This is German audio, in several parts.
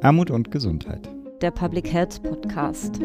Armut und Gesundheit. Der Public Health Podcast.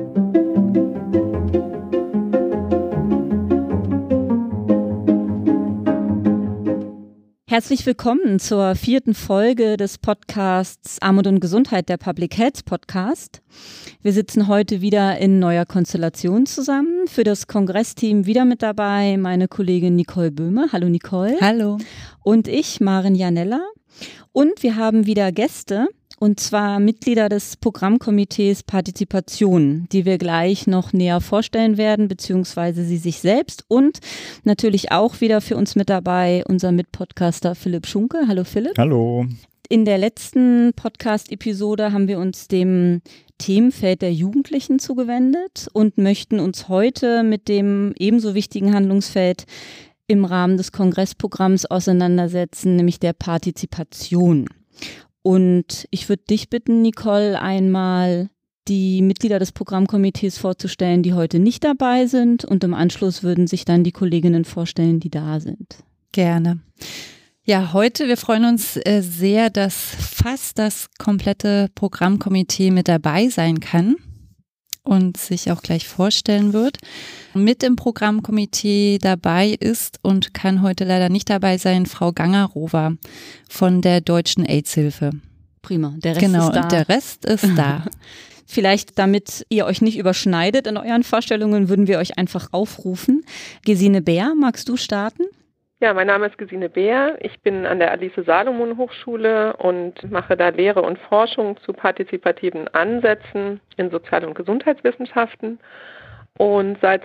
Herzlich willkommen zur 4. Folge des Podcasts Armut und Gesundheit, der Public Health Podcast. Wir sitzen heute wieder in neuer Konstellation zusammen. Für das Kongressteam wieder mit dabei meine Kollegin Nicole Böhme. Hallo Nicole. Hallo. Und ich, Maren Janella. Und wir haben wieder Gäste, und zwar Mitglieder des Programmkomitees Partizipation, die wir gleich noch näher vorstellen werden, beziehungsweise sie sich selbst. Und natürlich auch wieder für uns mit dabei unser Mitpodcaster Philipp Schunke. Hallo Philipp. Hallo. In der letzten Podcast-Episode haben wir uns dem Themenfeld der Jugendlichen zugewendet und möchten uns heute mit dem ebenso wichtigen Handlungsfeld im Rahmen des Kongressprogramms auseinandersetzen, nämlich der Partizipation. Und ich würde dich bitten, Nicole, einmal die Mitglieder des Programmkomitees vorzustellen, die heute nicht dabei sind, und im Anschluss würden sich dann die Kolleginnen vorstellen, die da sind. Gerne. Ja, heute, wir freuen uns sehr, dass fast das komplette Programmkomitee mit dabei sein kann und sich auch gleich vorstellen wird. Mit im Programmkomitee dabei ist und kann heute leider nicht dabei sein Frau Gangerower von der Deutschen AIDS-Hilfe. Prima, der Rest ist da. Genau, und der Rest ist da. Vielleicht, damit ihr euch nicht überschneidet in euren Vorstellungen, würden wir euch einfach aufrufen. Gesine Bär, magst du starten? Ja, mein Name ist Gesine Bär. Ich bin an der Alice-Salomon-Hochschule und mache da Lehre und Forschung zu partizipativen Ansätzen in Sozial- und Gesundheitswissenschaften. Und seit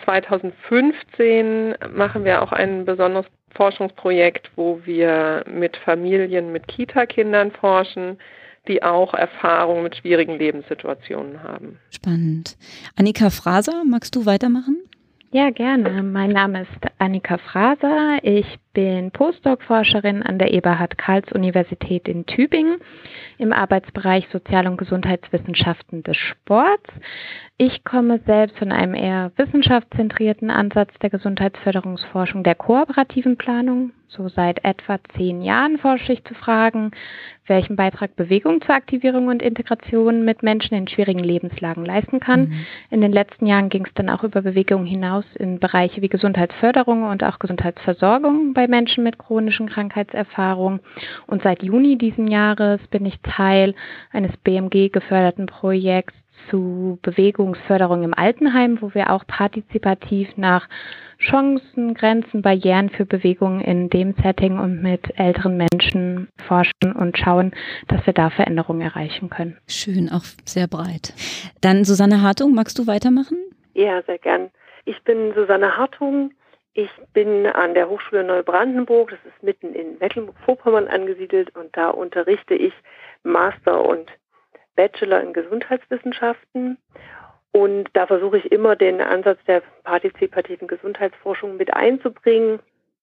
2015 machen wir auch ein besonderes Forschungsprojekt, wo wir mit Familien mit Kita-Kindern forschen, die auch Erfahrung mit schwierigen Lebenssituationen haben. Spannend. Annika Fraser, magst du weitermachen? Ja, gerne. Mein Name ist Annika Fraser. Ich bin Postdoc-Forscherin an der Eberhard-Karls-Universität in Tübingen im Arbeitsbereich Sozial- und Gesundheitswissenschaften des Sports. Ich komme selbst von einem eher wissenschaftszentrierten Ansatz der Gesundheitsförderungsforschung der kooperativen Planung. So seit etwa 10 Jahren forsche ich zu Fragen, welchen Beitrag Bewegung zur Aktivierung und Integration mit Menschen in schwierigen Lebenslagen leisten kann. In den letzten Jahren ging es dann auch über Bewegung hinaus in Bereiche wie Gesundheitsförderung und auch Gesundheitsversorgung bei Menschen mit chronischen Krankheitserfahrungen. Und seit Juni diesen Jahres bin ich Teil eines BMG-geförderten Projekts zu Bewegungsförderung im Altenheim, wo wir auch partizipativ nach Chancen, Grenzen, Barrieren für Bewegung in dem Setting und mit älteren Menschen forschen und schauen, dass wir da Veränderungen erreichen können. Schön, auch sehr breit. Dann Susanne Hartung, magst du weitermachen? Ja, sehr gern. Ich bin Susanne Hartung. Ich bin an der Hochschule Neubrandenburg, das ist mitten in Mecklenburg-Vorpommern angesiedelt, und da unterrichte ich Master und Bachelor in Gesundheitswissenschaften. Und da versuche ich immer, den Ansatz der partizipativen Gesundheitsforschung mit einzubringen.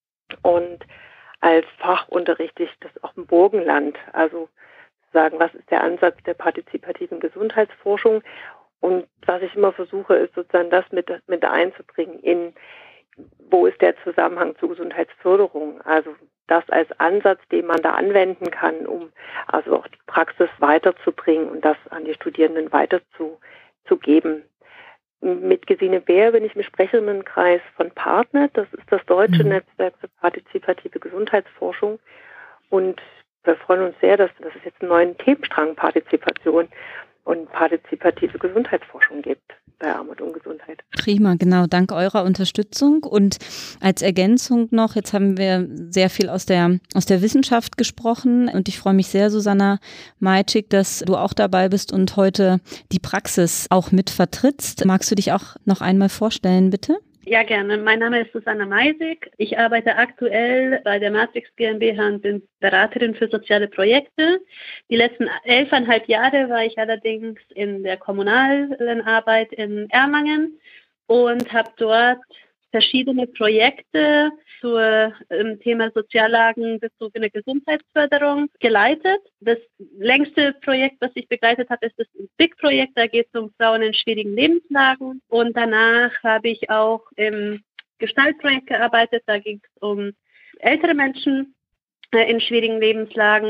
Und als Fach unterrichte ich das auch im Burgenland. Also sagen, was ist der Ansatz der partizipativen Gesundheitsforschung? Und was ich immer versuche, ist sozusagen das mit einzubringen in, wo ist der Zusammenhang zur Gesundheitsförderung? Also das als Ansatz, den man da anwenden kann, um also auch die Praxis weiterzubringen und das an die Studierenden weiterzugeben. Mit Gesine Bär bin ich im Sprecherinnenkreis von Partnet. Das ist das deutsche Netzwerk für partizipative Gesundheitsforschung. Und wir freuen uns sehr, dass es jetzt einen neuen Themenstrang Partizipation und partizipative Gesundheitsforschung gibt bei Armut und Gesundheit. Prima, genau, dank eurer Unterstützung. Und als Ergänzung noch, jetzt haben wir sehr viel aus der Wissenschaft gesprochen, und ich freue mich sehr, Susanna Majcik, dass du auch dabei bist und heute die Praxis auch mit vertrittst. Magst du dich auch noch einmal vorstellen, bitte? Ja, gerne. Mein Name ist Susanna Majcik. Ich arbeite aktuell bei der Matrix GmbH und bin Beraterin für soziale Projekte. Die letzten 11,5 Jahre war ich allerdings in der kommunalen Arbeit in Erlangen und habe dort verschiedene Projekte zur Thema soziallagenbezogene Gesundheitsförderung geleitet. Das längste Projekt, was ich begleitet habe, ist das BIG-Projekt. Da geht es um Frauen in schwierigen Lebenslagen. Und danach habe ich auch im Gestaltprojekt gearbeitet. Da ging es um ältere Menschen in schwierigen Lebenslagen.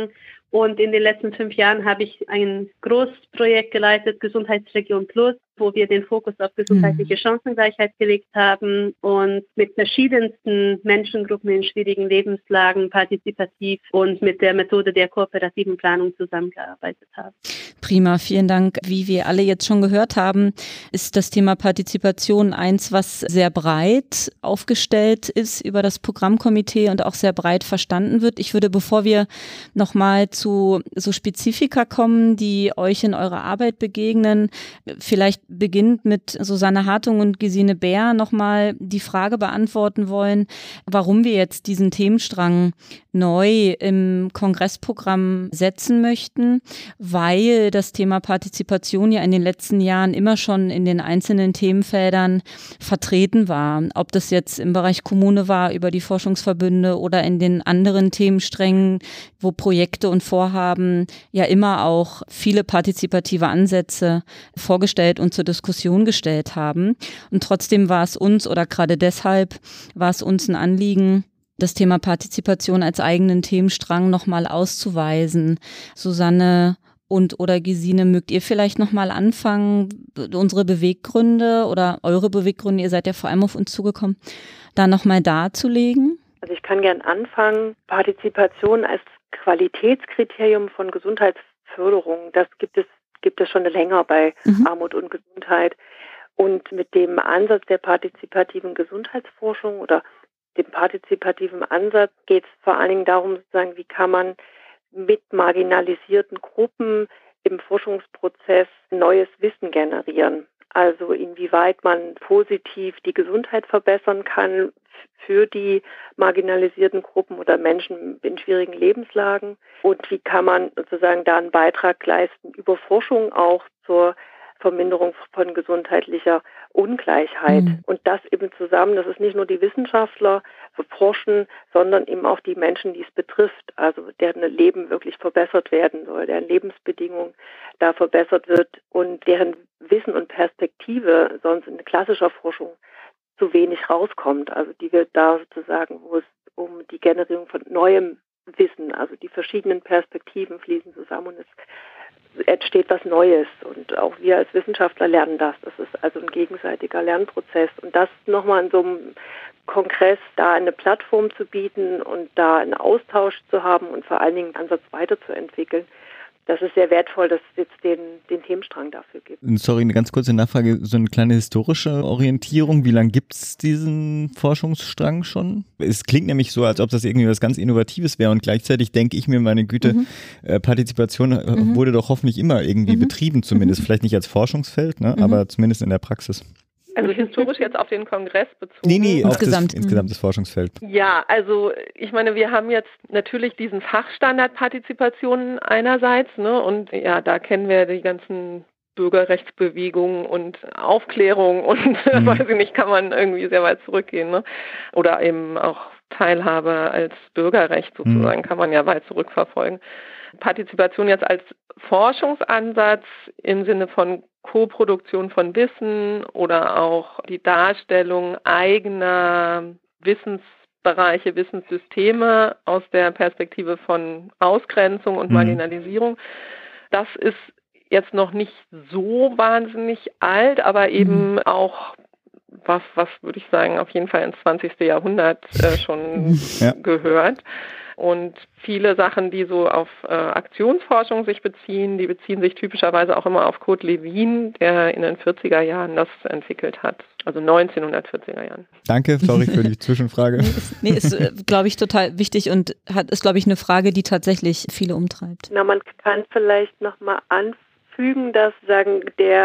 Und in den letzten 5 Jahren habe ich ein Großprojekt geleitet, Gesundheitsregion Plus, wo wir den Fokus auf gesundheitliche Chancengleichheit gelegt haben und mit verschiedensten Menschengruppen in schwierigen Lebenslagen partizipativ und mit der Methode der kooperativen Planung zusammengearbeitet haben. Prima, vielen Dank. Wie wir alle jetzt schon gehört haben, ist das Thema Partizipation eins, was sehr breit aufgestellt ist über das Programmkomitee und auch sehr breit verstanden wird. Ich würde, bevor wir nochmal zu so Spezifika kommen, die euch in eurer Arbeit begegnen, vielleicht beginnt mit Susanne Hartung und Gesine Bär nochmal die Frage beantworten wollen, warum wir jetzt diesen Themenstrang neu im Kongressprogramm setzen möchten, weil das Thema Partizipation ja in den letzten Jahren immer schon in den einzelnen Themenfeldern vertreten war. Ob das jetzt im Bereich Kommune war, über die Forschungsverbünde oder in den anderen Themensträngen, wo Projekte und Vorhaben ja immer auch viele partizipative Ansätze vorgestellt und zur Diskussion gestellt haben. Und trotzdem war es uns, oder gerade deshalb war es uns ein Anliegen, das Thema Partizipation als eigenen Themenstrang nochmal auszuweisen. Susanne oder Gesine, mögt ihr vielleicht nochmal anfangen, unsere Beweggründe oder eure Beweggründe, ihr seid ja vor allem auf uns zugekommen, da nochmal darzulegen? Also ich kann gern anfangen. Partizipation als Qualitätskriterium von Gesundheitsförderung, das gibt es schon länger bei Armut und Gesundheit. Und mit dem Ansatz der partizipativen Gesundheitsforschung oder dem partizipativen Ansatz geht es vor allen Dingen darum, sozusagen, wie kann man mit marginalisierten Gruppen im Forschungsprozess neues Wissen generieren. Also inwieweit man positiv die Gesundheit verbessern kann für die marginalisierten Gruppen oder Menschen in schwierigen Lebenslagen. Und wie kann man sozusagen da einen Beitrag leisten über Forschung auch zur Verminderung von gesundheitlicher Ungleichheit. Und das eben zusammen, das ist nicht nur die Wissenschaftler forschen, sondern eben auch die Menschen, die es betrifft, also deren Leben wirklich verbessert werden soll, deren Lebensbedingungen da verbessert wird und deren Wissen und Perspektive sonst in klassischer Forschung zu wenig rauskommt. Also die wird da sozusagen, wo es um die Generierung von neuem Wissen, also die verschiedenen Perspektiven fließen zusammen und es entsteht was Neues und auch wir als Wissenschaftler lernen das. Das ist also ein gegenseitiger Lernprozess und das nochmal in so einem Kongress da eine Plattform zu bieten und da einen Austausch zu haben und vor allen Dingen einen Ansatz weiterzuentwickeln. Das ist sehr wertvoll, dass es jetzt den Themenstrang dafür gibt. Sorry, eine ganz kurze Nachfrage, so eine kleine historische Orientierung. Wie lange gibt es diesen Forschungsstrang schon? Es klingt nämlich so, als ob das irgendwie was ganz Innovatives wäre und gleichzeitig denke ich mir, meine Güte, Partizipation wurde doch hoffentlich immer irgendwie betrieben, zumindest. Vielleicht nicht als Forschungsfeld, ne, aber zumindest in der Praxis. Also historisch jetzt auf den Kongress bezogen? Nee, auf insgesamt. Insgesamt das Forschungsfeld. Ja, also ich meine, wir haben jetzt natürlich diesen Fachstandard Partizipation einerseits, ne, und ja, da kennen wir die ganzen Bürgerrechtsbewegungen und Aufklärung und weiß ich nicht, kann man irgendwie sehr weit zurückgehen, ne? Oder eben auch Teilhabe als Bürgerrecht sozusagen kann man ja weit zurückverfolgen. Partizipation jetzt als Forschungsansatz im Sinne von Koproduktion von Wissen oder auch die Darstellung eigener Wissensbereiche, Wissenssysteme aus der Perspektive von Ausgrenzung und Marginalisierung. Das ist jetzt noch nicht so wahnsinnig alt, aber eben auch was würde ich sagen, auf jeden Fall ins 20. Jahrhundert schon gehört. Und viele Sachen, die so auf Aktionsforschung sich beziehen, die beziehen sich typischerweise auch immer auf Kurt Lewin, der in den 40er Jahren das entwickelt hat, also 1940er Jahren. Danke, sorry für die Zwischenfrage. Ist, glaube ich, total wichtig und ist, glaube ich, eine Frage, die tatsächlich viele umtreibt. Na, man kann vielleicht nochmal anfügen, dass sagen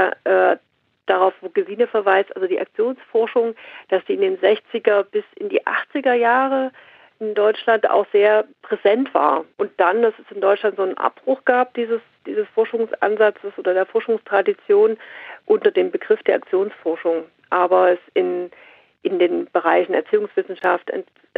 darauf, wo Gesine verweist, also die Aktionsforschung, dass die in den 60er bis in die 80er Jahre in Deutschland auch sehr präsent war. Und dann, dass es in Deutschland so einen Abbruch gab, dieses Forschungsansatzes oder der Forschungstradition unter dem Begriff der Aktionsforschung. Aber es in den Bereichen Erziehungswissenschaft,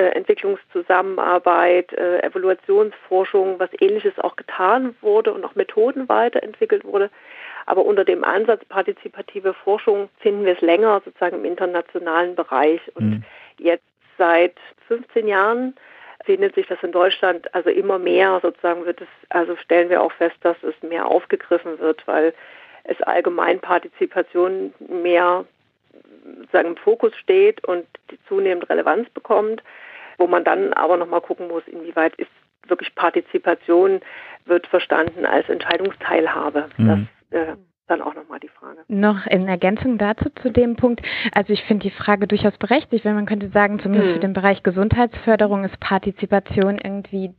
Entwicklungszusammenarbeit, Evaluationsforschung, was Ähnliches auch getan wurde und auch Methoden weiterentwickelt wurde. Aber unter dem Ansatz partizipative Forschung finden wir es länger sozusagen im internationalen Bereich. Und jetzt seit 15 Jahren findet sich das in Deutschland also immer mehr sozusagen stellen wir auch fest, dass es mehr aufgegriffen wird, weil es allgemein Partizipation mehr sozusagen im Fokus steht und die zunehmend Relevanz bekommt, wo man dann aber nochmal gucken muss, inwieweit ist wirklich Partizipation wird verstanden als Entscheidungsteilhabe. Das dann auch nochmal die Frage. Noch in Ergänzung dazu zu dem Punkt, also ich finde die Frage durchaus berechtigt, wenn man könnte sagen, zumindest für den Bereich Gesundheitsförderung ist Partizipation irgendwie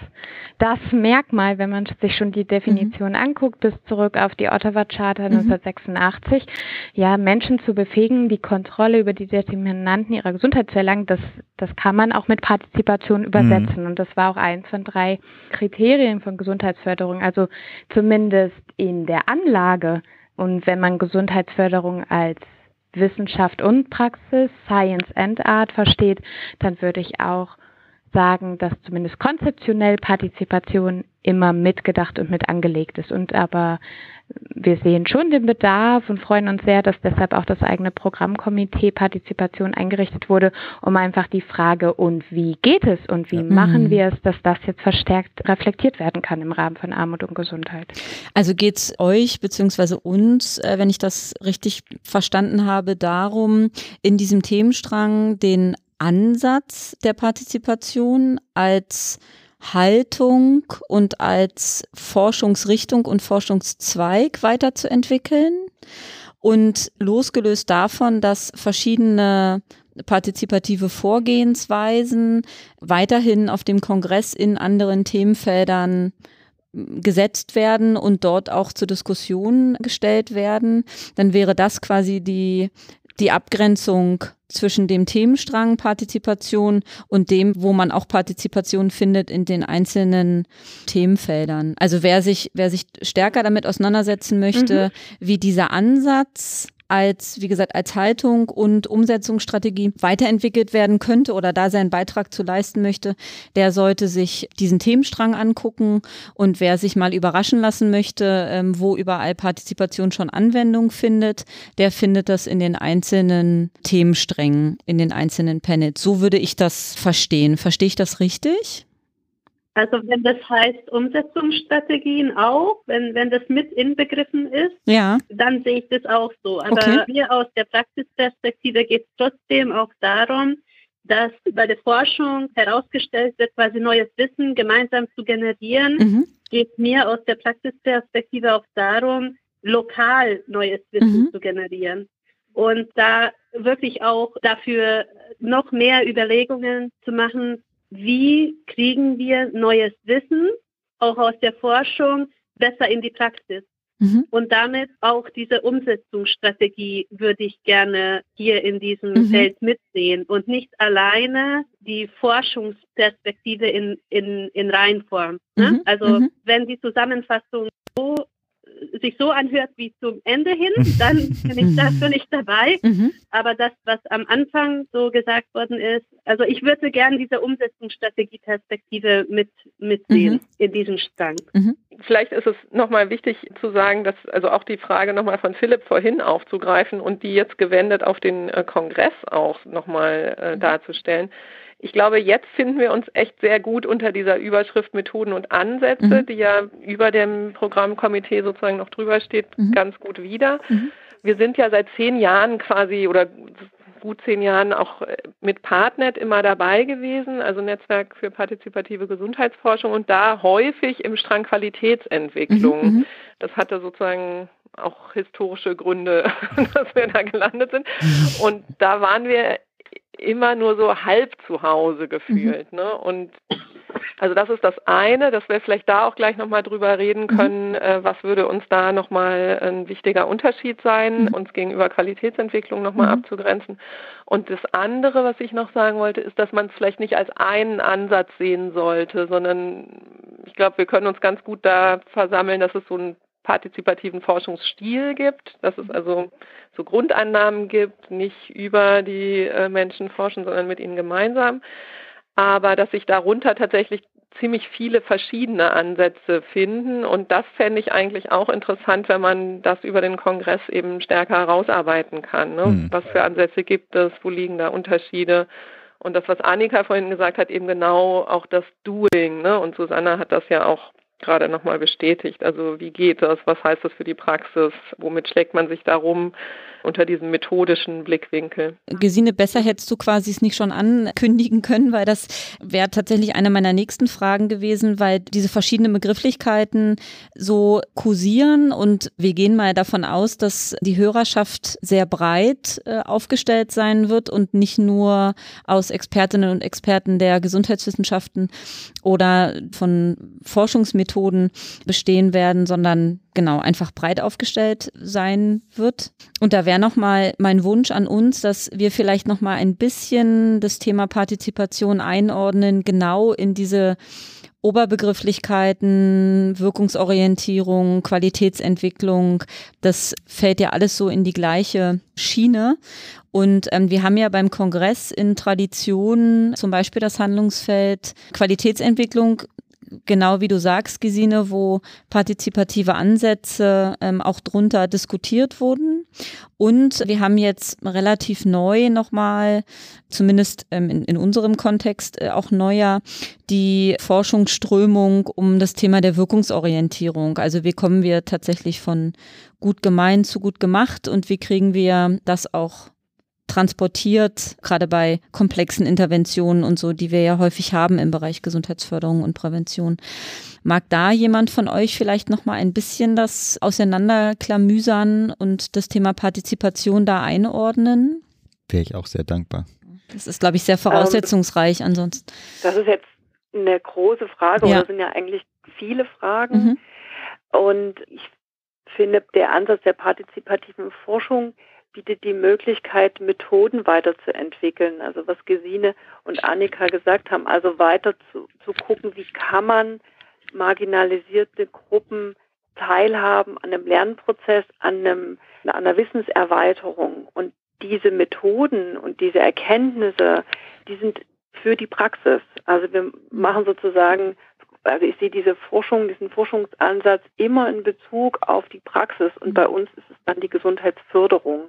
das Merkmal, wenn man sich schon die Definition anguckt, bis zurück auf die Ottawa Charta 1986, ja, Menschen zu befähigen, die Kontrolle über die Determinanten ihrer Gesundheit zu erlangen, das kann man auch mit Partizipation übersetzen und das war auch eins von 3 Kriterien von Gesundheitsförderung, also zumindest in der Anlage. Und wenn man Gesundheitsförderung als Wissenschaft und Praxis, Science and Art versteht, dann würde ich auch sagen, dass zumindest konzeptionell Partizipation immer mitgedacht und mit angelegt ist. Und aber wir sehen schon den Bedarf und freuen uns sehr, dass deshalb auch das eigene Programmkomitee Partizipation eingerichtet wurde, um einfach die Frage, und wie geht es und wie machen wir es, dass das jetzt verstärkt reflektiert werden kann im Rahmen von Armut und Gesundheit. Also geht es euch bzw. uns, wenn ich das richtig verstanden habe, darum, in diesem Themenstrang den Ansatz der Partizipation als Haltung und als Forschungsrichtung und Forschungszweig weiterzuentwickeln und losgelöst davon, dass verschiedene partizipative Vorgehensweisen weiterhin auf dem Kongress in anderen Themenfeldern gesetzt werden und dort auch zur Diskussion gestellt werden, dann wäre das quasi die Abgrenzung zwischen dem Themenstrang Partizipation und dem, wo man auch Partizipation findet in den einzelnen Themenfeldern. Also wer sich stärker damit auseinandersetzen möchte, wie dieser Ansatz als, wie gesagt, als Haltung und Umsetzungsstrategie weiterentwickelt werden könnte oder da seinen Beitrag zu leisten möchte, der sollte sich diesen Themenstrang angucken. Und wer sich mal überraschen lassen möchte, wo überall Partizipation schon Anwendung findet, der findet das in den einzelnen Themensträngen, in den einzelnen Panels. So würde ich das verstehen. Verstehe ich das richtig? Also wenn das heißt Umsetzungsstrategien auch, wenn das mit inbegriffen ist, dann sehe ich das auch so. Aber mir aus der Praxisperspektive geht es trotzdem auch darum, dass bei der Forschung herausgestellt wird, quasi neues Wissen gemeinsam zu generieren. Geht mir aus der Praxisperspektive auch darum, lokal neues Wissen zu generieren. Und da wirklich auch dafür noch mehr Überlegungen zu machen, wie kriegen wir neues Wissen, auch aus der Forschung, besser in die Praxis? Und damit auch diese Umsetzungsstrategie würde ich gerne hier in diesem Feld mitsehen und nicht alleine die Forschungsperspektive in Reihenform. Ne? Also wenn die Zusammenfassung sich so anhört wie zum Ende hin, dann bin ich dafür nicht dabei. Aber das, was am Anfang so gesagt worden ist, also ich würde gerne diese Umsetzungsstrategie-Perspektive mitsehen in diesem Strang. Vielleicht ist es nochmal wichtig zu sagen, dass also auch die Frage nochmal von Philipp vorhin aufzugreifen und die jetzt gewendet auf den Kongress auch nochmal darzustellen. Ich glaube, jetzt finden wir uns echt sehr gut unter dieser Überschrift Methoden und Ansätze, die ja über dem Programmkomitee sozusagen noch drüber steht, ganz gut wieder. Wir sind ja seit 10 Jahren quasi oder gut 10 Jahren auch mit Partnet immer dabei gewesen, also Netzwerk für partizipative Gesundheitsforschung und da häufig im Strang Qualitätsentwicklung. Das hatte sozusagen auch historische Gründe, dass wir da gelandet sind. Und da waren wir immer nur so halb zu Hause gefühlt. Ne? Und also das ist das eine, dass wir vielleicht da auch gleich nochmal drüber reden können, was würde uns da nochmal ein wichtiger Unterschied sein, uns gegenüber Qualitätsentwicklung nochmal abzugrenzen. Und das andere, was ich noch sagen wollte, ist, dass man es vielleicht nicht als einen Ansatz sehen sollte, sondern ich glaube, wir können uns ganz gut da versammeln, dass es so einen partizipativen Forschungsstil gibt, dass es also so Grundannahmen gibt, nicht über die Menschen forschen, sondern mit ihnen gemeinsam, aber dass sich darunter tatsächlich ziemlich viele verschiedene Ansätze finden und das fände ich eigentlich auch interessant, wenn man das über den Kongress eben stärker herausarbeiten kann. Ne? Was für Ansätze gibt es, wo liegen da Unterschiede Und das, was Annika vorhin gesagt hat, eben genau auch das Doing, ne? Und Susanna hat das ja auch gerade nochmal bestätigt. Also wie geht das? Was heißt das für die Praxis? Womit schlägt man sich da rum unter diesem methodischen Blickwinkel? Gesine, besser hättest du quasi es nicht schon ankündigen können, weil das wäre tatsächlich eine meiner nächsten Fragen gewesen, weil diese verschiedenen Begrifflichkeiten so kursieren und wir gehen mal davon aus, dass die Hörerschaft sehr breit aufgestellt sein wird und nicht nur aus Expertinnen und Experten der Gesundheitswissenschaften oder von Forschungsmethoden bestehen werden, sondern genau einfach breit aufgestellt sein wird. Und da wäre nochmal mein Wunsch an uns, dass wir vielleicht nochmal ein bisschen das Thema Partizipation einordnen, genau in diese Oberbegrifflichkeiten, Wirkungsorientierung, Qualitätsentwicklung, das fällt ja alles so in die gleiche Schiene. Und wir haben ja beim Kongress in Tradition zum Beispiel das Handlungsfeld Qualitätsentwicklung, genau wie du sagst, Gesine, wo partizipative Ansätze auch drunter diskutiert wurden. Und wir haben jetzt relativ neu nochmal, zumindest in unserem Kontext auch neuer, die Forschungsströmung um das Thema der Wirkungsorientierung. Also wie kommen wir tatsächlich von gut gemeint zu gut gemacht und wie kriegen wir das auch transportiert, gerade bei komplexen Interventionen und so, die wir ja häufig haben im Bereich Gesundheitsförderung und Prävention. Mag da jemand von euch vielleicht noch mal ein bisschen das auseinanderklamüsern und das Thema Partizipation da einordnen? Wäre ich auch sehr dankbar. Das ist, glaube ich, sehr voraussetzungsreich ansonsten. Das ist jetzt eine große Frage, Ja. oder sind ja eigentlich viele Fragen. Und ich finde, der Ansatz der partizipativen Forschung bietet die Möglichkeit, Methoden weiterzuentwickeln. Also was Gesine und Annika gesagt haben, also weiter zu gucken, wie kann man marginalisierte Gruppen teilhaben an einem Lernprozess, an einer Wissenserweiterung. Und diese Methoden und diese Erkenntnisse, die sind für die Praxis. Also wir machen sozusagen, also ich sehe diesen Forschungsansatz immer in Bezug auf die Praxis und bei uns ist es dann die Gesundheitsförderung.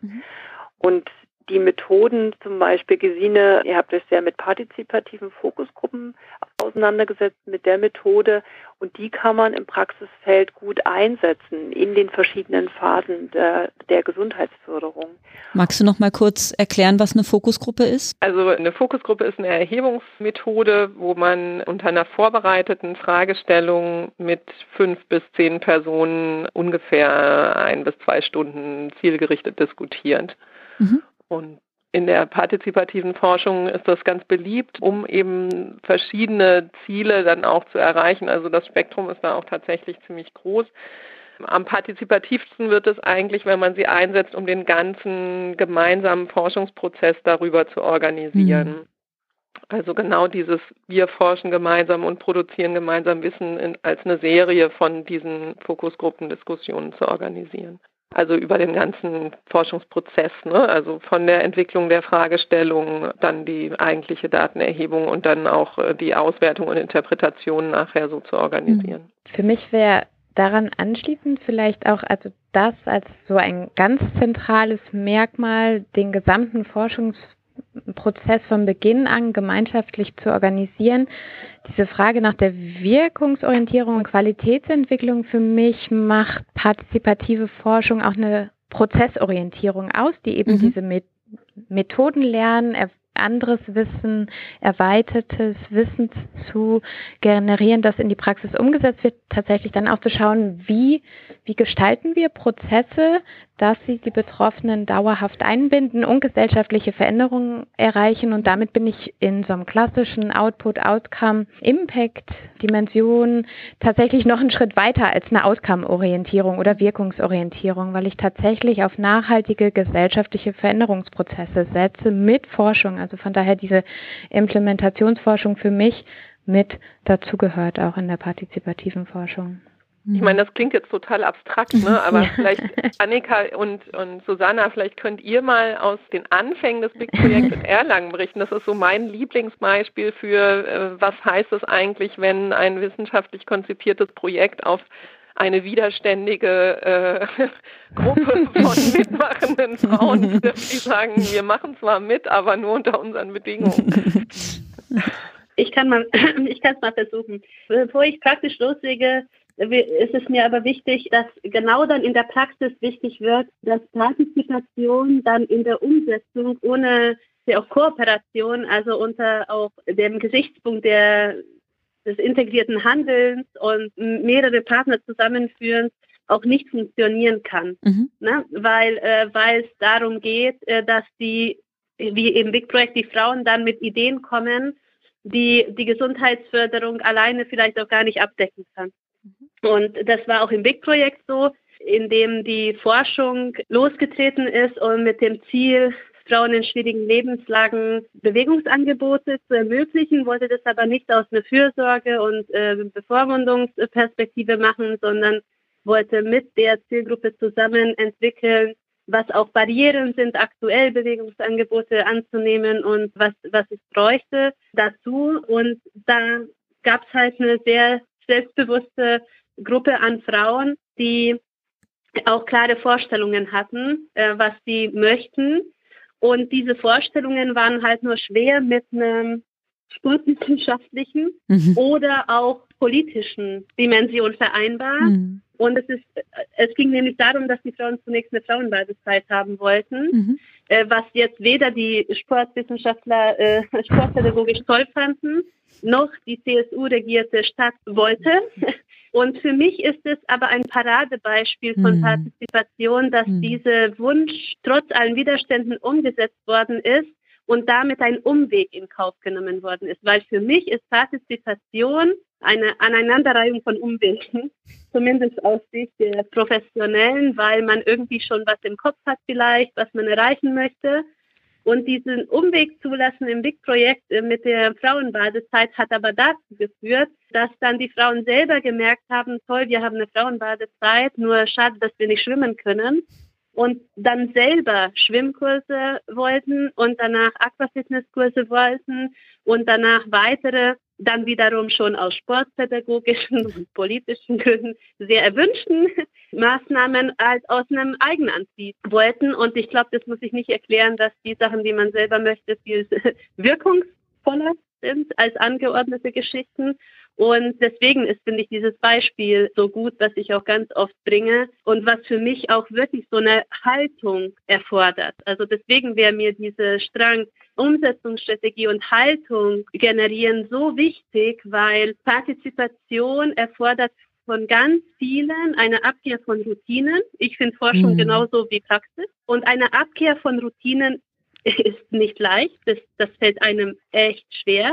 Und die Methoden, zum Beispiel Gesine, ihr habt euch sehr mit partizipativen Fokusgruppen auseinandergesetzt, mit der Methode, und die kann man im Praxisfeld gut einsetzen in den verschiedenen Phasen der Gesundheitsförderung. Magst du noch mal kurz erklären, was eine Fokusgruppe ist? Also eine Fokusgruppe ist eine Erhebungsmethode, wo man unter einer vorbereiteten Fragestellung mit 5 bis 10 Personen ungefähr 1 bis 2 Stunden zielgerichtet diskutiert. Und in der partizipativen Forschung ist das ganz beliebt, um eben verschiedene Ziele dann auch zu erreichen. Also das Spektrum ist da auch tatsächlich ziemlich groß. Am partizipativsten wird es eigentlich, wenn man sie einsetzt, um den ganzen gemeinsamen Forschungsprozess darüber zu organisieren. Also genau dieses wir forschen gemeinsam und produzieren gemeinsam Wissen als eine Serie von diesen Fokusgruppendiskussionen zu organisieren. Also über den ganzen Forschungsprozess, ne? Also von der Entwicklung der Fragestellung, dann die eigentliche Datenerhebung und dann auch die Auswertung und Interpretation nachher so zu organisieren. Für mich wäre daran anschließend vielleicht auch, also das als so ein ganz zentrales Merkmal, den gesamten Forschungsprozess von Beginn an gemeinschaftlich zu organisieren. Diese Frage nach der Wirkungsorientierung und Qualitätsentwicklung, für mich macht partizipative Forschung auch eine Prozessorientierung aus, die eben diese Methoden lernen, anderes Wissen, erweitertes Wissen zu generieren, das in die Praxis umgesetzt wird, tatsächlich dann auch zu schauen, wie gestalten wir Prozesse, dass sie die Betroffenen dauerhaft einbinden und gesellschaftliche Veränderungen erreichen. Und damit bin ich in so einem klassischen Output-Outcome-Impact-Dimension tatsächlich noch einen Schritt weiter als eine Outcome-Orientierung oder Wirkungsorientierung, weil ich tatsächlich auf nachhaltige gesellschaftliche Veränderungsprozesse setze mit Forschung. Also von daher diese Implementationsforschung für mich mit dazugehört, auch in der partizipativen Forschung. Ich meine, das klingt jetzt total abstrakt, ne? Aber vielleicht Annika und Susanna, vielleicht könnt ihr mal aus den Anfängen des BIG-Projekts in Erlangen berichten. Das ist so mein Lieblingsbeispiel für, was heißt es eigentlich, wenn ein wissenschaftlich konzipiertes Projekt auf eine widerständige Gruppe von mitmachenden Frauen, die sagen, wir machen zwar mit, aber nur unter unseren Bedingungen. Ich kann es mal versuchen. Bevor ich praktisch loslege, ist es mir aber wichtig, dass genau dann in der Praxis wichtig wird, dass Partizipation dann in der Umsetzung ohne auch Kooperation, also unter auch dem Gesichtspunkt des integrierten Handelns und mehrere Partner zusammenführen, auch nicht funktionieren kann. Ne? Weil es darum geht, dass wie im Big Project die Frauen dann mit Ideen kommen, die Gesundheitsförderung alleine vielleicht auch gar nicht abdecken kann. Und das war auch im Big Project so, in dem die Forschung losgetreten ist und mit dem Ziel, Frauen in schwierigen Lebenslagen Bewegungsangebote zu ermöglichen, wollte das aber nicht aus einer Fürsorge- und Bevormundungsperspektive machen, sondern wollte mit der Zielgruppe zusammen entwickeln, was auch Barrieren sind, aktuell Bewegungsangebote anzunehmen und was es bräuchte dazu. Und da gab es halt eine sehr selbstbewusste Gruppe an Frauen, die auch klare Vorstellungen hatten, was sie möchten. Und diese Vorstellungen waren halt nur schwer mit einem sportwissenschaftlichen oder auch politischen Dimension vereinbar. Und es ging nämlich darum, dass die Frauen zunächst eine Frauenbadezeit haben wollten, was jetzt weder die Sportwissenschaftler sportpädagogisch toll fanden, noch die CSU-regierte Stadt wollte. Und für mich ist es aber ein Paradebeispiel von Partizipation, dass dieser Wunsch trotz allen Widerständen umgesetzt worden ist und damit ein Umweg in Kauf genommen worden ist. Weil für mich ist Partizipation eine Aneinanderreihung von Umwegen, zumindest aus Sicht der Professionellen, weil man irgendwie schon was im Kopf hat vielleicht, was man erreichen möchte. Und diesen Umweg zulassen im Big-Projekt mit der Frauenbadezeit hat aber dazu geführt, dass dann die Frauen selber gemerkt haben, toll, wir haben eine Frauenbadezeit, nur schade, dass wir nicht schwimmen können. Und dann selber Schwimmkurse wollten und danach Aquafitnesskurse wollten und danach weitere, dann wiederum schon aus sportpädagogischen und politischen Gründen sehr erwünschten Maßnahmen als aus einem Eigenantrieb wollten. Und ich glaube, das muss ich nicht erklären, dass die Sachen, die man selber möchte, viel wirkungsvoller sind als angeordnete Geschichten. Und deswegen ist, finde ich, dieses Beispiel so gut, was ich auch ganz oft bringe und was für mich auch wirklich so eine Haltung erfordert. Also deswegen wäre mir diese Strang Umsetzungsstrategie und Haltung generieren so wichtig, weil Partizipation erfordert von ganz vielen eine Abkehr von Routinen. Ich finde Forschung genauso wie Praxis. Und eine Abkehr von Routinen ist nicht leicht. Das fällt einem echt schwer.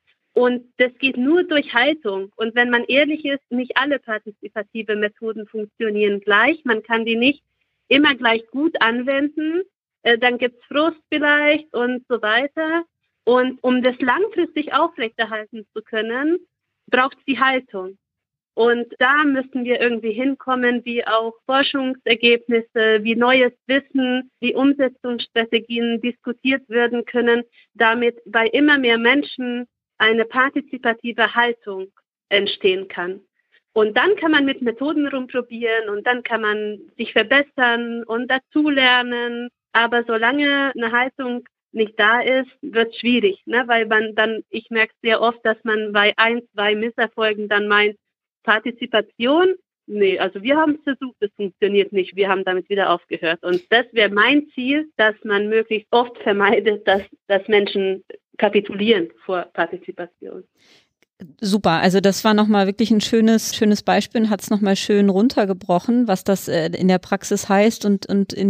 Und das geht nur durch Haltung. Und wenn man ehrlich ist, nicht alle partizipative Methoden funktionieren gleich. Man kann die nicht immer gleich gut anwenden. Dann gibt es Frust vielleicht und so weiter. Und um das langfristig aufrechterhalten zu können, braucht es die Haltung. Und da müssen wir irgendwie hinkommen, wie auch Forschungsergebnisse, wie neues Wissen, wie Umsetzungsstrategien diskutiert werden können, damit bei immer mehr Menschen eine partizipative Haltung entstehen kann. Und dann kann man mit Methoden rumprobieren und dann kann man sich verbessern und dazulernen. Aber solange eine Haltung nicht da ist, wird es schwierig, ne? Weil ich merke sehr oft, dass man bei 1, 2 Misserfolgen dann meint, Partizipation, nee, also wir haben es versucht, es funktioniert nicht, wir haben damit wieder aufgehört. Und das wäre mein Ziel, dass man möglichst oft vermeidet, dass Menschen kapitulieren vor Partizipation. Super, also das war nochmal wirklich ein schönes Beispiel und hat es nochmal schön runtergebrochen, was das in der Praxis heißt und in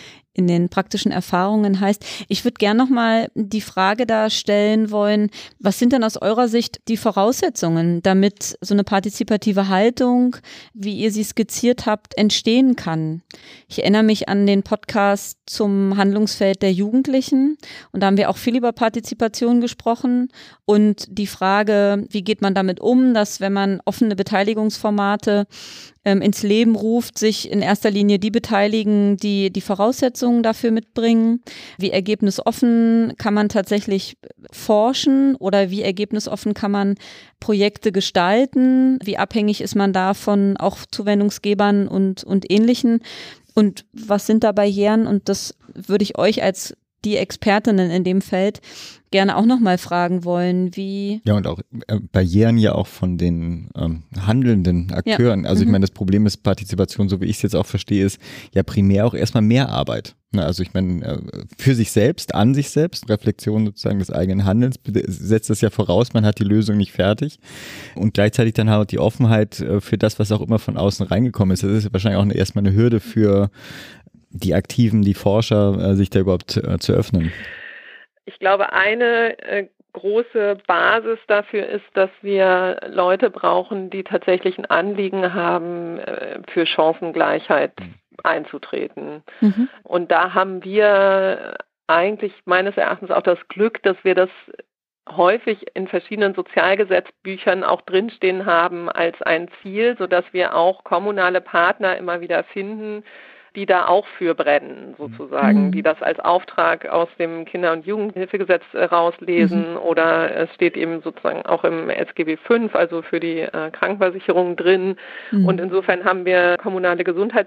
den praktischen Erfahrungen heißt. Ich würde gerne nochmal die Frage da stellen wollen, was sind denn aus eurer Sicht die Voraussetzungen, damit so eine partizipative Haltung, wie ihr sie skizziert habt, entstehen kann? Ich erinnere mich an den Podcast zum Handlungsfeld der Jugendlichen und da haben wir auch viel über Partizipation gesprochen und die Frage, wie geht man damit um, dass wenn man offene Beteiligungsformate ins Leben ruft, sich in erster Linie die beteiligen, die die Voraussetzungen dafür mitbringen? Wie ergebnisoffen kann man tatsächlich forschen oder wie ergebnisoffen kann man Projekte gestalten? Wie abhängig ist man da von auch Zuwendungsgebern und Ähnlichen? Und was sind da Barrieren? Und das würde ich euch als die Expertinnen in dem Feld gerne auch nochmal fragen wollen, wie... Ja, und auch Barrieren ja auch von den handelnden Akteuren. Ja. Also ich meine, das Problem ist Partizipation, so wie ich es jetzt auch verstehe, ist ja primär auch erstmal mehr Arbeit. Also ich meine, für sich selbst, an sich selbst, Reflexion sozusagen des eigenen Handelns setzt das ja voraus, man hat die Lösung nicht fertig und gleichzeitig dann halt die Offenheit für das, was auch immer von außen reingekommen ist. Das ist wahrscheinlich auch erstmal eine Hürde für die Aktiven, die Forscher, sich da überhaupt zu öffnen. Ich glaube, eine große Basis dafür ist, dass wir Leute brauchen, die tatsächlich ein Anliegen haben, für Chancengleichheit einzutreten. Mhm. Und da haben wir eigentlich meines Erachtens auch das Glück, dass wir das häufig in verschiedenen Sozialgesetzbüchern auch drinstehen haben als ein Ziel, sodass wir auch kommunale Partner immer wieder finden, die da auch für brennen, sozusagen, die das als Auftrag aus dem Kinder- und Jugendhilfegesetz rauslesen oder es steht eben sozusagen auch im SGB V, also für die Krankenversicherung drin. Und insofern haben wir kommunale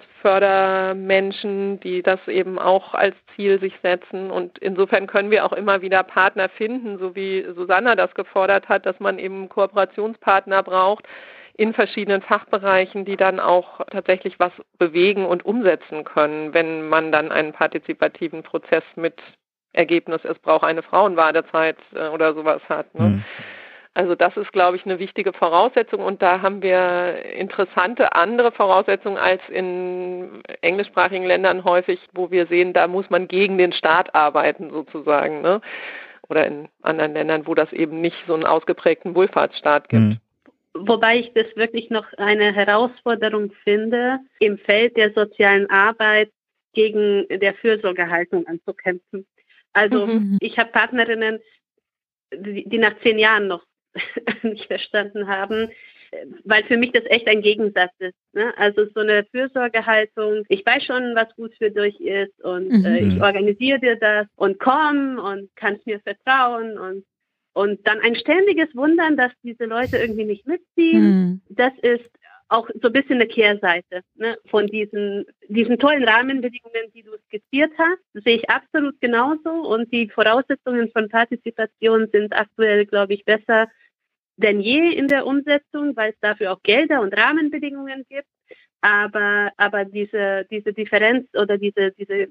Gesundheitsfördermenschen, die das eben auch als Ziel sich setzen und insofern können wir auch immer wieder Partner finden, so wie Susanna das gefordert hat, dass man eben Kooperationspartner braucht, in verschiedenen Fachbereichen, die dann auch tatsächlich was bewegen und umsetzen können, wenn man dann einen partizipativen Prozess mit Ergebnis, es braucht eine Frauenwartezeit oder sowas hat. Ne? Also das ist, glaube ich, eine wichtige Voraussetzung und da haben wir interessante andere Voraussetzungen als in englischsprachigen Ländern häufig, wo wir sehen, da muss man gegen den Staat arbeiten sozusagen, ne? Oder in anderen Ländern, wo das eben nicht so einen ausgeprägten Wohlfahrtsstaat gibt. Wobei ich das wirklich noch eine Herausforderung finde, im Feld der sozialen Arbeit gegen der Fürsorgehaltung anzukämpfen. Also ich habe Partnerinnen, die nach 10 Jahren noch nicht verstanden haben, weil für mich das echt ein Gegensatz ist. Ne? Also so eine Fürsorgehaltung, ich weiß schon, was gut für dich ist und ich organisiere dir das und komm und kannst mir vertrauen und dann ein ständiges Wundern, dass diese Leute irgendwie nicht mitziehen, das ist auch so ein bisschen eine Kehrseite, ne, von diesen tollen Rahmenbedingungen, die du skizziert hast. Das sehe ich absolut genauso und die Voraussetzungen von Partizipation sind aktuell, glaube ich, besser denn je in der Umsetzung, weil es dafür auch Gelder und Rahmenbedingungen gibt. Aber diese Differenz oder diese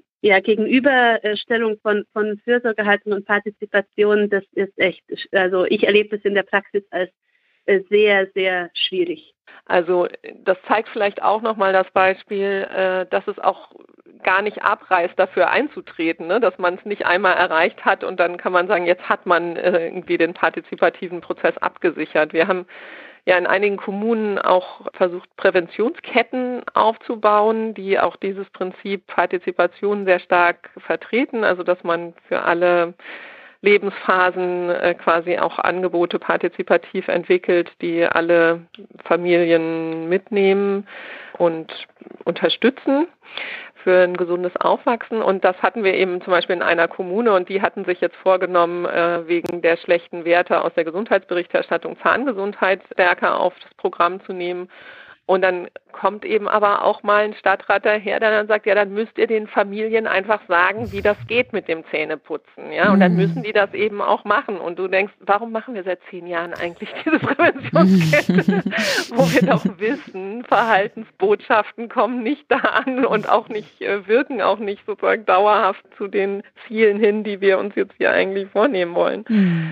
Gegenüberstellung von Fürsorgehaltung und Partizipation, das ist echt, also ich erlebe das in der Praxis als sehr, sehr schwierig. Also das zeigt vielleicht auch nochmal das Beispiel, dass es auch gar nicht abreißt, dafür einzutreten, ne? Dass man es nicht einmal erreicht hat und dann kann man sagen, jetzt hat man irgendwie den partizipativen Prozess abgesichert. Wir haben ja in einigen Kommunen auch versucht, Präventionsketten aufzubauen, die auch dieses Prinzip Partizipation sehr stark vertreten, also dass man für alle Lebensphasen quasi auch Angebote partizipativ entwickelt, die alle Familien mitnehmen und unterstützen für ein gesundes Aufwachsen. Und das hatten wir eben zum Beispiel in einer Kommune und die hatten sich jetzt vorgenommen, wegen der schlechten Werte aus der Gesundheitsberichterstattung Zahngesundheit stärker auf das Programm zu nehmen. Und dann kommt eben aber auch mal ein Stadtrat daher, der dann sagt, ja, dann müsst ihr den Familien einfach sagen, wie das geht mit dem Zähneputzen, ja, und dann müssen die das eben auch machen. Und du denkst, warum machen wir seit 10 Jahren eigentlich diese Präventionskette, wo wir doch wissen, Verhaltensbotschaften kommen nicht da an und auch nicht, wirken auch nicht sozusagen dauerhaft zu den Zielen hin, die wir uns jetzt hier eigentlich vornehmen wollen.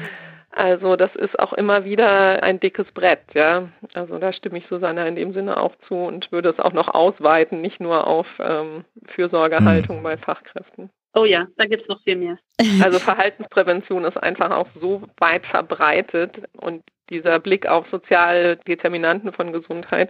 Also das ist auch immer wieder ein dickes Brett, ja. Also da stimme ich Susanna in dem Sinne auch zu und würde es auch noch ausweiten, nicht nur auf Fürsorgehaltung bei Fachkräften. Oh ja, da gibt es noch viel mehr. Also Verhaltensprävention ist einfach auch so weit verbreitet und dieser Blick auf Sozialdeterminanten von Gesundheit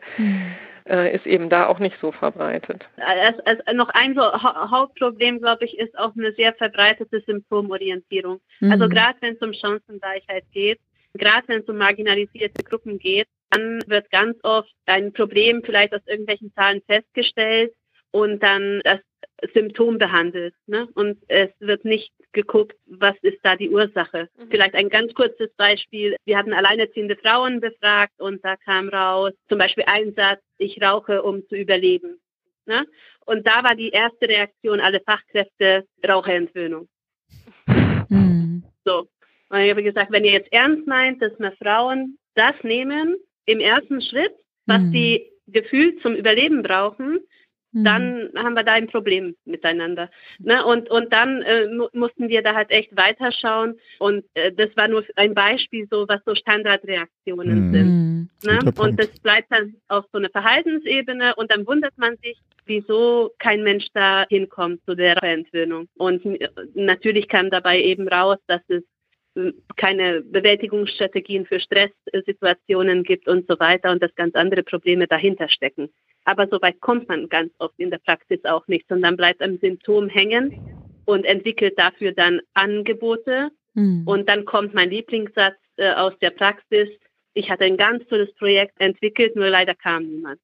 ist eben da auch nicht so verbreitet. Also noch ein so Hauptproblem, glaube ich, ist auch eine sehr verbreitete Symptomorientierung. Also gerade wenn es um Chancengleichheit geht, gerade wenn es um marginalisierte Gruppen geht, Dann wird ganz oft ein Problem vielleicht aus irgendwelchen Zahlen festgestellt und dann das Symptom behandelt. Ne? Und es wird nicht geguckt, was ist da die Ursache. Vielleicht ein ganz kurzes Beispiel. Wir hatten alleinerziehende Frauen befragt und da kam raus zum Beispiel ein Satz, ich rauche, um zu überleben. Ne? Und da war die erste Reaktion aller Fachkräfte Raucherentwöhnung. So. Und ich habe gesagt, wenn ihr jetzt ernst meint, dass wir Frauen das nehmen, im ersten Schritt, was sie gefühlt zum Überleben brauchen, dann haben wir da ein Problem miteinander. Ne? Und dann mussten wir da halt echt weiterschauen. Und das war nur ein Beispiel, so was so Standardreaktionen sind. Ne? Und das bleibt dann auf so einer Verhaltensebene und dann wundert man sich, wieso kein Mensch da hinkommt zu der Entwöhnung. Und natürlich kam dabei eben raus, dass es keine Bewältigungsstrategien für Stresssituationen gibt und so weiter und dass ganz andere Probleme dahinter stecken. Aber so weit kommt man ganz oft in der Praxis auch nicht, sondern bleibt am Symptom hängen und entwickelt dafür dann Angebote. Und dann kommt mein Lieblingssatz aus der Praxis. Ich hatte ein ganz tolles Projekt entwickelt, nur leider kam niemand.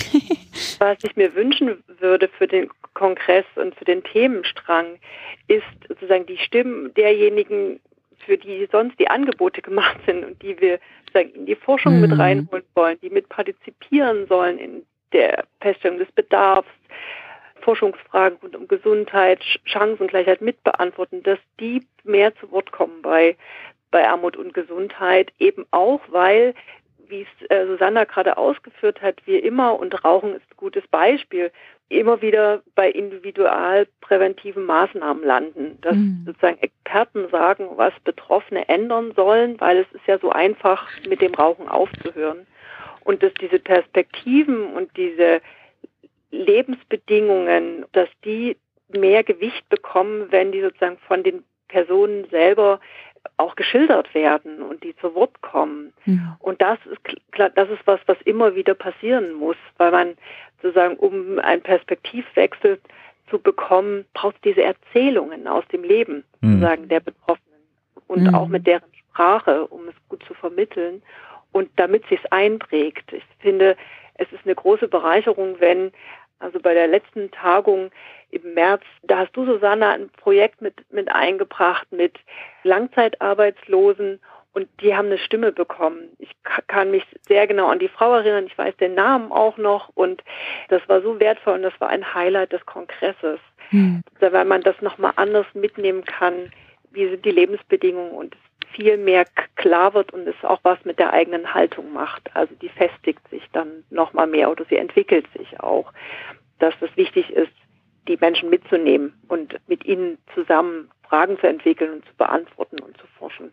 Was ich mir wünschen würde für den Kongress und für den Themenstrang, ist sozusagen die Stimmen derjenigen, für die sonst die Angebote gemacht sind und die wir sozusagen in die Forschung mit reinholen wollen, die mit partizipieren sollen in der Feststellung des Bedarfs, Forschungsfragen rund um Gesundheit, Chancengleichheit mitbeantworten, dass die mehr zu Wort kommen bei Armut und Gesundheit, eben auch, weil, wie es Susanna gerade ausgeführt hat, wir immer, und Rauchen ist ein gutes Beispiel, immer wieder bei individualpräventiven Maßnahmen landen, dass sozusagen Experten sagen, was Betroffene ändern sollen, weil es ist ja so einfach, mit dem Rauchen aufzuhören. Und dass diese Perspektiven und diese Lebensbedingungen, dass die mehr Gewicht bekommen, wenn die sozusagen von den Personen selber auch geschildert werden und die zu Wort kommen. Und das ist klar, das ist was immer wieder passieren muss, weil man sozusagen, um einen Perspektivwechsel zu bekommen, braucht es diese Erzählungen aus dem Leben sozusagen der Betroffenen und auch mit deren Sprache, um es gut zu vermitteln und damit sie es einprägt. Ich finde, es ist eine große Bereicherung, wenn, also bei der letzten Tagung im März, da hast du, Susanna, ein Projekt mit eingebracht mit Langzeitarbeitslosen und die haben eine Stimme bekommen. Ich kann mich sehr genau an die Frau erinnern, ich weiß den Namen auch noch und das war so wertvoll und das war ein Highlight des Kongresses, weil man das nochmal anders mitnehmen kann, wie sind die Lebensbedingungen und viel mehr klar wird und es auch was mit der eigenen Haltung macht. Also die festigt sich dann nochmal mehr oder sie entwickelt sich auch, dass es wichtig ist, die Menschen mitzunehmen und mit ihnen zusammen Fragen zu entwickeln und zu beantworten und zu forschen.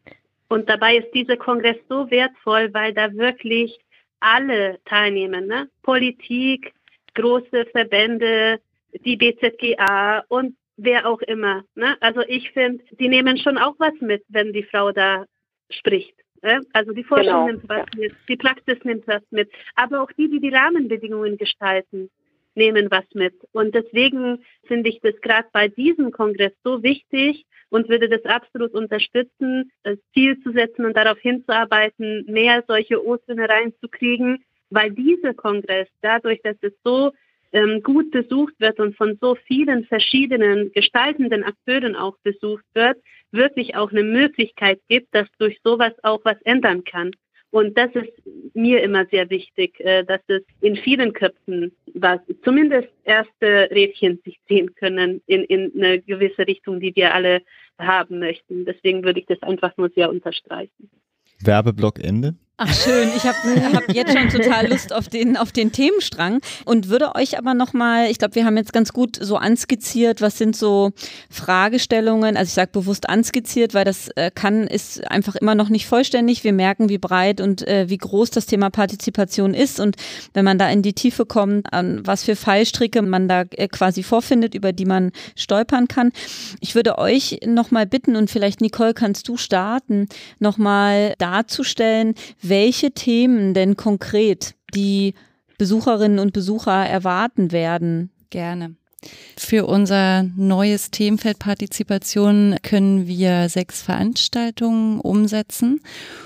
Und dabei ist dieser Kongress so wertvoll, weil da wirklich alle teilnehmen, ne? Politik, große Verbände, die BZGA und wer auch immer. Ne? Also ich finde, die nehmen schon auch was mit, wenn die Frau da spricht. Ne? Also die Forschung nimmt was mit, die Praxis nimmt was mit, aber auch die Rahmenbedingungen gestalten, nehmen was mit. Und deswegen finde ich das gerade bei diesem Kongress so wichtig und würde das absolut unterstützen, das Ziel zu setzen und darauf hinzuarbeiten, mehr solche O-Töne reinzukriegen, weil dieser Kongress, dadurch, dass es so gut besucht wird und von so vielen verschiedenen gestaltenden Akteuren auch besucht wird, wirklich auch eine Möglichkeit gibt, dass durch sowas auch was ändern kann. Und das ist mir immer sehr wichtig, dass es in vielen Köpfen was, zumindest erste Rädchen sich drehen können in eine gewisse Richtung, die wir alle haben möchten. Deswegen würde ich das einfach nur sehr unterstreichen. Werbeblock Ende. Ach schön, ich hab jetzt schon total Lust auf den Themenstrang und würde euch aber nochmal, ich glaube, wir haben jetzt ganz gut so anskizziert, was sind so Fragestellungen, also ich sage bewusst anskizziert, weil das ist einfach immer noch nicht vollständig. Wir merken, wie breit und wie groß das Thema Partizipation ist und wenn man da in die Tiefe kommt, an was für Fallstricke man da quasi vorfindet, über die man stolpern kann. Ich würde euch nochmal bitten und vielleicht Nicole, kannst du starten, nochmal darzustellen, welche Themen denn konkret die Besucherinnen und Besucher erwarten werden? Gerne. Für unser neues Themenfeld Partizipation können wir 6 Veranstaltungen umsetzen.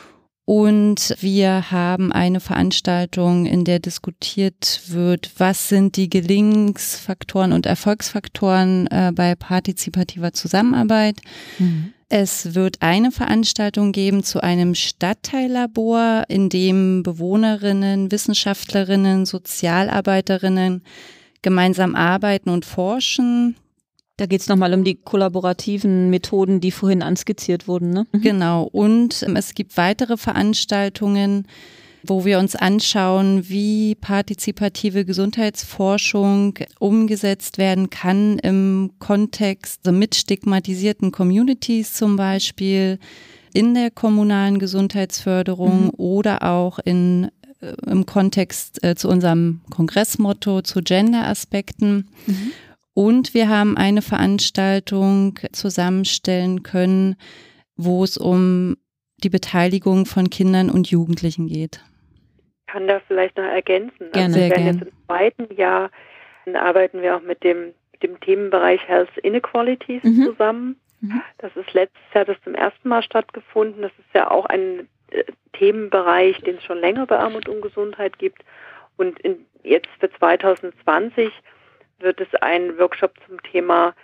Und wir haben eine Veranstaltung, in der diskutiert wird, was sind die Gelingensfaktoren und Erfolgsfaktoren bei partizipativer Zusammenarbeit. Es wird eine Veranstaltung geben zu einem Stadtteillabor, in dem Bewohnerinnen, Wissenschaftlerinnen, Sozialarbeiterinnen gemeinsam arbeiten und forschen. Da geht es nochmal um die kollaborativen Methoden, die vorhin anskizziert wurden, ne? Genau. Und es gibt weitere Veranstaltungen, wo wir uns anschauen, wie partizipative Gesundheitsforschung umgesetzt werden kann im Kontext mit stigmatisierten Communities zum Beispiel, in der kommunalen Gesundheitsförderung oder auch im Kontext zu unserem Kongressmotto, zu Gender-Aspekten. Und wir haben eine Veranstaltung zusammenstellen können, wo es um die Beteiligung von Kindern und Jugendlichen geht. Ich kann da vielleicht noch ergänzen. Gerne. Also wir werden jetzt im zweiten Jahr, arbeiten wir auch mit dem Themenbereich Health Inequalities zusammen. Das ist letztes Jahr das zum ersten Mal stattgefunden. Das ist ja auch ein Themenbereich, den es schon länger bei Armut und Gesundheit gibt. Und jetzt für 2020 wird es einen Workshop zum Thema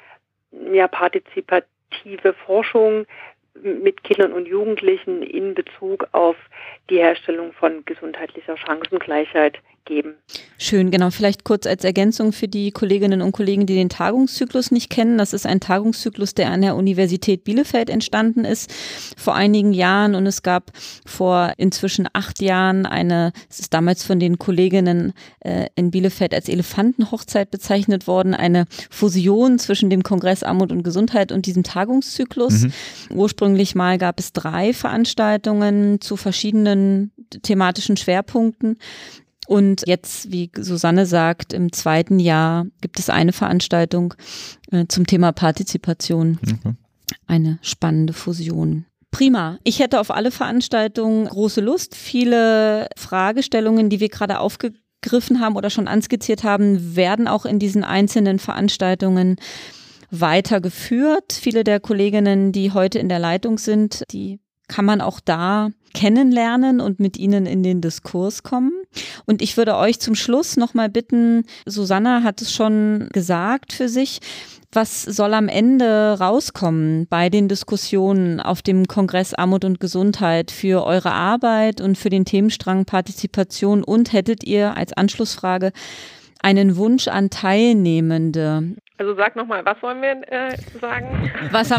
partizipative Forschung mit Kindern und Jugendlichen in Bezug auf die Herstellung von gesundheitlicher Chancengleichheit geben. Schön, genau. Vielleicht kurz als Ergänzung für die Kolleginnen und Kollegen, die den Tagungszyklus nicht kennen. Das ist ein Tagungszyklus, der an der Universität Bielefeld entstanden ist vor einigen Jahren, und es gab vor inzwischen 8 Jahren es ist damals von den Kolleginnen in Bielefeld als Elefantenhochzeit bezeichnet worden, eine Fusion zwischen dem Kongress Armut und Gesundheit und diesem Tagungszyklus. Ursprünglich mal gab es 3 Veranstaltungen zu verschiedenen thematischen Schwerpunkten. Und jetzt, wie Susanne sagt, im 2. Jahr gibt es eine Veranstaltung zum Thema Partizipation. Eine spannende Fusion. Prima. Ich hätte auf alle Veranstaltungen große Lust. Viele Fragestellungen, die wir gerade aufgegriffen haben oder schon anskizziert haben, werden auch in diesen einzelnen Veranstaltungen weitergeführt. Viele der Kolleginnen, die heute in der Leitung sind, die kann man auch da kennenlernen und mit ihnen in den Diskurs kommen. Und ich würde euch zum Schluss nochmal bitten, Susanna hat es schon gesagt für sich, was soll am Ende rauskommen bei den Diskussionen auf dem Kongress Armut und Gesundheit für eure Arbeit und für den Themenstrang Partizipation? Und hättet ihr als Anschlussfrage einen Wunsch an Teilnehmende? Also sag nochmal, was wollen wir sagen?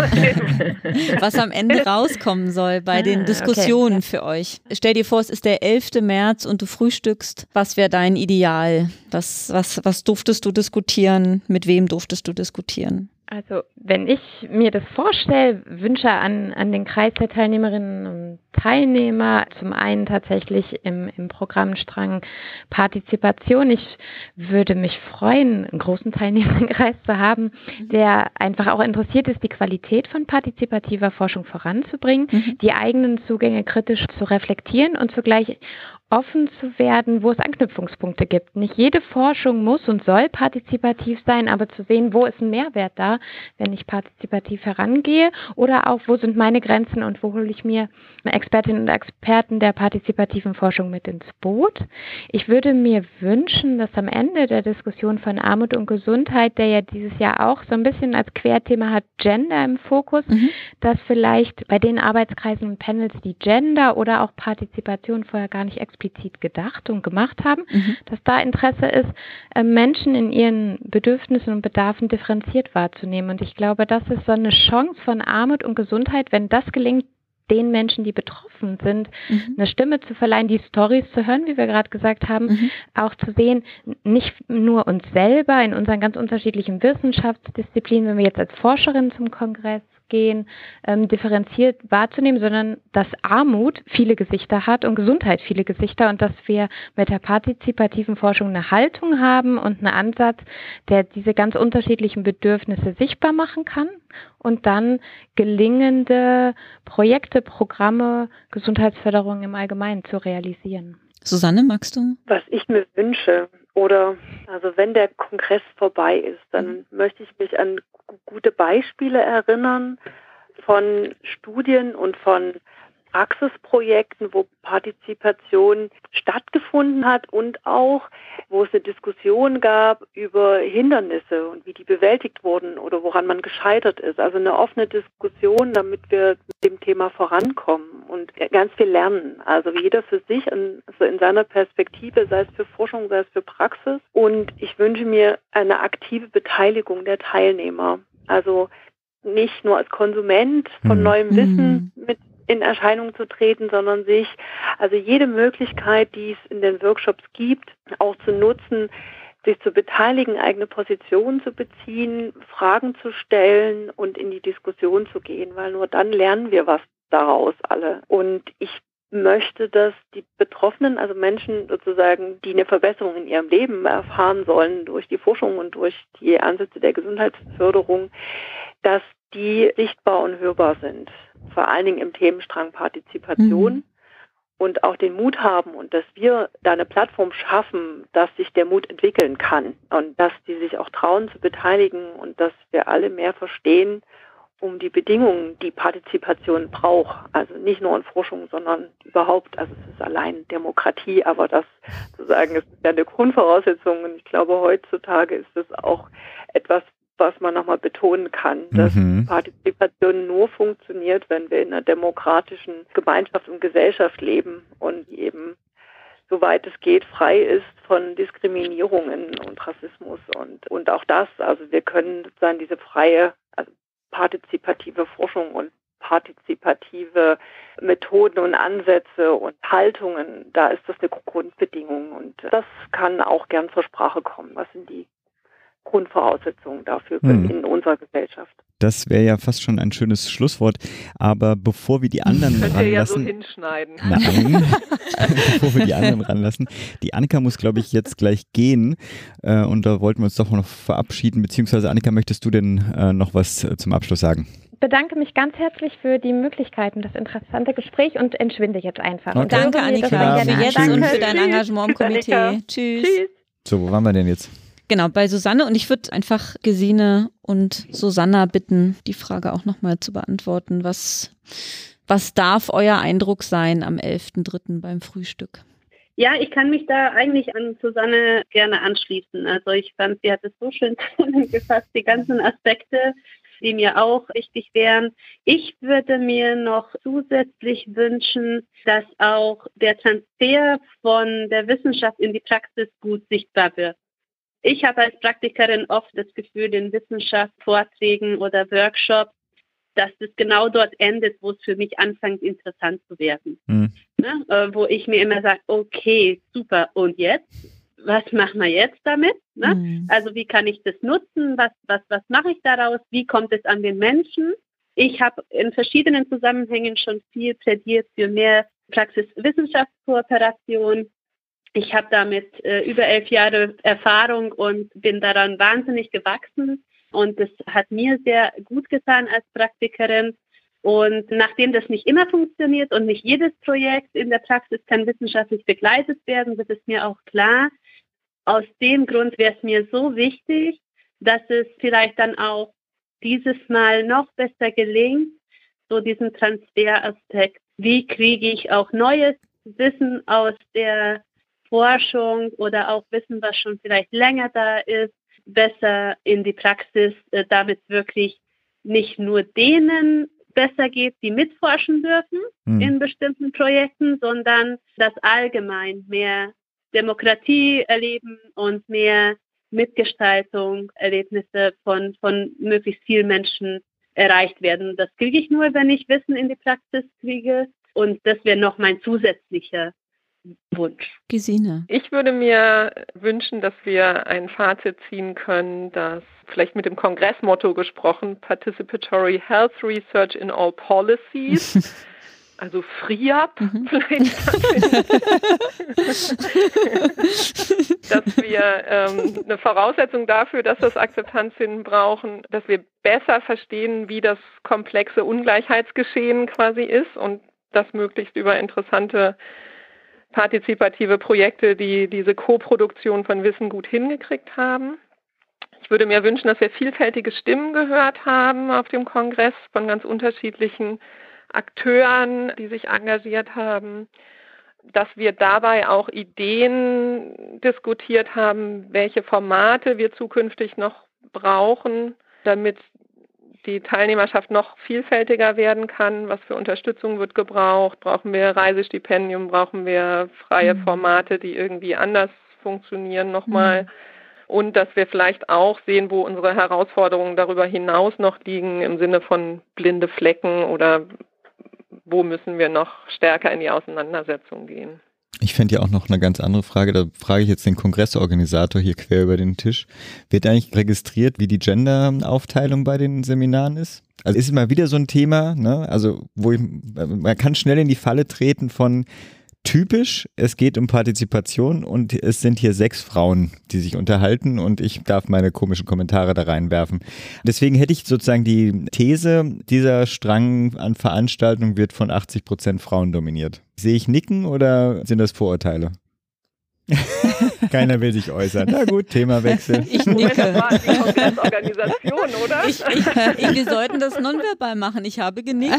Was am Ende rauskommen soll bei den Diskussionen für euch. Stell dir vor, es ist der 11. März und du frühstückst. Was wäre dein Ideal? Was durftest du diskutieren? Mit wem durftest du diskutieren? Also wenn ich mir das vorstelle, Wünsche an den Kreis der Teilnehmerinnen und Teilnehmer, zum einen tatsächlich im Programmstrang Partizipation. Ich würde mich freuen, einen großen Teilnehmerkreis zu haben, der einfach auch interessiert ist, die Qualität von partizipativer Forschung voranzubringen, die eigenen Zugänge kritisch zu reflektieren und zugleich offen zu werden, wo es Anknüpfungspunkte gibt. Nicht jede Forschung muss und soll partizipativ sein, aber zu sehen, wo ist ein Mehrwert da, wenn ich partizipativ herangehe, oder auch, wo sind meine Grenzen und wo hole ich mir Expertinnen und Experten der partizipativen Forschung mit ins Boot. Ich würde mir wünschen, dass am Ende der Diskussion von Armut und Gesundheit, der ja dieses Jahr auch so ein bisschen als Querthema hat, Gender im Fokus, dass vielleicht bei den Arbeitskreisen und Panels, die Gender oder auch Partizipation vorher gar nicht explizit gedacht und gemacht haben, dass da Interesse ist, Menschen in ihren Bedürfnissen und Bedarfen differenziert wahrzunehmen. Und ich glaube, das ist so eine Chance von Armut und Gesundheit, wenn das gelingt, den Menschen, die betroffen sind, eine Stimme zu verleihen, die Storys zu hören, wie wir gerade gesagt haben, auch zu sehen, nicht nur uns selber in unseren ganz unterschiedlichen Wissenschaftsdisziplinen, wenn wir jetzt als Forscherin zum Kongress gehen, differenziert wahrzunehmen, sondern dass Armut viele Gesichter hat und Gesundheit viele Gesichter und dass wir mit der partizipativen Forschung eine Haltung haben und einen Ansatz, der diese ganz unterschiedlichen Bedürfnisse sichtbar machen kann und dann gelingende Projekte, Programme, Gesundheitsförderung im Allgemeinen zu realisieren. Susanne, magst du? Was ich mir wünsche, also wenn der Kongress vorbei ist, dann möchte ich mich an gute Beispiele erinnern von Studien und von Praxisprojekten, wo Partizipation stattgefunden hat und auch, wo es eine Diskussion gab über Hindernisse und wie die bewältigt wurden oder woran man gescheitert ist. Also eine offene Diskussion, damit wir mit dem Thema vorankommen und ganz viel lernen. Also jeder für sich, also in seiner Perspektive, sei es für Forschung, sei es für Praxis. Und ich wünsche mir eine aktive Beteiligung der Teilnehmer. Also nicht nur als Konsument von neuem Wissen mit in Erscheinung zu treten, sondern also jede Möglichkeit, die es in den Workshops gibt, auch zu nutzen, sich zu beteiligen, eigene Positionen zu beziehen, Fragen zu stellen und in die Diskussion zu gehen, weil nur dann lernen wir was daraus alle. Und ich möchte, dass die Betroffenen, also Menschen sozusagen, die eine Verbesserung in ihrem Leben erfahren sollen durch die Forschung und durch die Ansätze der Gesundheitsförderung, dass die sichtbar und hörbar sind. Vor allen Dingen im Themenstrang Partizipation und auch den Mut haben und dass wir da eine Plattform schaffen, dass sich der Mut entwickeln kann und dass die sich auch trauen zu beteiligen und dass wir alle mehr verstehen um die Bedingungen, die Partizipation braucht. Also nicht nur in Forschung, sondern überhaupt. Also es ist allein Demokratie, aber das sozusagen ist ja eine Grundvoraussetzung und ich glaube heutzutage ist es auch etwas, was man nochmal betonen kann, dass Partizipation nur funktioniert, wenn wir in einer demokratischen Gemeinschaft und Gesellschaft leben und eben, soweit es geht, frei ist von Diskriminierungen und Rassismus und auch das. Also wir können sozusagen diese freie, also partizipative Forschung und partizipative Methoden und Ansätze und Haltungen, da ist das eine Grundbedingung und das kann auch gern zur Sprache kommen. Was sind die Grundvoraussetzungen dafür in unserer Gesellschaft? Das wäre ja fast schon ein schönes Schlusswort, aber bevor wir die anderen ranlassen... Könnt ihr ja so hinschneiden. Nein, bevor wir die anderen ranlassen. Die Annika muss, glaube ich, jetzt gleich gehen und da wollten wir uns doch noch verabschieden, beziehungsweise Annika, möchtest du denn noch was zum Abschluss sagen? Ich bedanke mich ganz herzlich für die Möglichkeiten, das interessante Gespräch und entschwinde jetzt einfach. Okay. Danke, Annika, für jetzt und für dein Engagement im Komitee. Tschüss. So, wo waren wir denn jetzt? Genau, bei Susanne und ich würde einfach Gesine und Susanna bitten, die Frage auch nochmal zu beantworten. Was darf euer Eindruck sein am 11.3. beim Frühstück? Ja, ich kann mich da eigentlich an Susanne gerne anschließen. Also ich fand, sie hat es so schön zusammengefasst, die ganzen Aspekte, die mir auch wichtig wären. Ich würde mir noch zusätzlich wünschen, dass auch der Transfer von der Wissenschaft in die Praxis gut sichtbar wird. Ich habe als Praktikerin oft das Gefühl, in Wissenschaftsvorträgen oder Workshops, dass es genau dort endet, wo es für mich anfängt, interessant zu werden. Ne? Wo ich mir immer sage, okay, super, und jetzt? Was machen wir jetzt damit? Ne? Also wie kann ich das nutzen? Was mache ich daraus? Wie kommt es an den Menschen? Ich habe in verschiedenen Zusammenhängen schon viel plädiert für mehr Praxis-Wissenschaftskooperation. Ich habe damit über 11 Jahre Erfahrung und bin daran wahnsinnig gewachsen. Und das hat mir sehr gut getan als Praktikerin. Und nachdem das nicht immer funktioniert und nicht jedes Projekt in der Praxis kann wissenschaftlich begleitet werden, wird es mir auch klar, aus dem Grund wäre es mir so wichtig, dass es vielleicht dann auch dieses Mal noch besser gelingt, so diesen Transferaspekt. Wie kriege ich auch neues Wissen aus der Forschung oder auch Wissen, was schon vielleicht länger da ist, besser in die Praxis, damit wirklich nicht nur denen besser geht, die mitforschen dürfen in bestimmten Projekten, sondern dass allgemein mehr Demokratie erleben und mehr Mitgestaltung, Erlebnisse von möglichst vielen Menschen erreicht werden. Das kriege ich nur, wenn ich Wissen in die Praxis kriege und das wäre noch mein zusätzlicher Wunsch. Gesine. Ich würde mir wünschen, dass wir ein Fazit ziehen können, das vielleicht mit dem Kongressmotto gesprochen, Participatory Health Research in All Policies, also FRIAP vielleicht, dass wir eine Voraussetzung dafür, dass das Akzeptanz finden brauchen, dass wir besser verstehen, wie das komplexe Ungleichheitsgeschehen quasi ist und das möglichst über interessante partizipative Projekte, die diese Co-Produktion von Wissen gut hingekriegt haben. Ich würde mir wünschen, dass wir vielfältige Stimmen gehört haben auf dem Kongress von ganz unterschiedlichen Akteuren, die sich engagiert haben, dass wir dabei auch Ideen diskutiert haben, welche Formate wir zukünftig noch brauchen, damit die Teilnehmerschaft noch vielfältiger werden kann. Was für Unterstützung wird gebraucht? Brauchen wir Reisestipendium? Brauchen wir freie Formate, die irgendwie anders funktionieren nochmal? Und dass wir vielleicht auch sehen, wo unsere Herausforderungen darüber hinaus noch liegen, im Sinne von blinde Flecken oder wo müssen wir noch stärker in die Auseinandersetzung gehen. Ich fände ja auch noch eine ganz andere Frage, da frage ich jetzt den Kongressorganisator hier quer über den Tisch. Wird eigentlich registriert, wie die Gender-Aufteilung bei den Seminaren ist? Also ist immer wieder so ein Thema, ne? Also man kann schnell in die Falle treten von typisch, es geht um Partizipation und es sind hier 6 Frauen, die sich unterhalten und ich darf meine komischen Kommentare da reinwerfen. Deswegen hätte ich sozusagen die These, dieser Strang an Veranstaltungen wird von 80% Frauen dominiert. Sehe ich nicken oder sind das Vorurteile? Keiner will sich äußern. Na gut, Themawechsel. Ich nicke. Das war die Kongressorganisation, oder? Wir sollten das nonverbal machen. Ich habe genickt.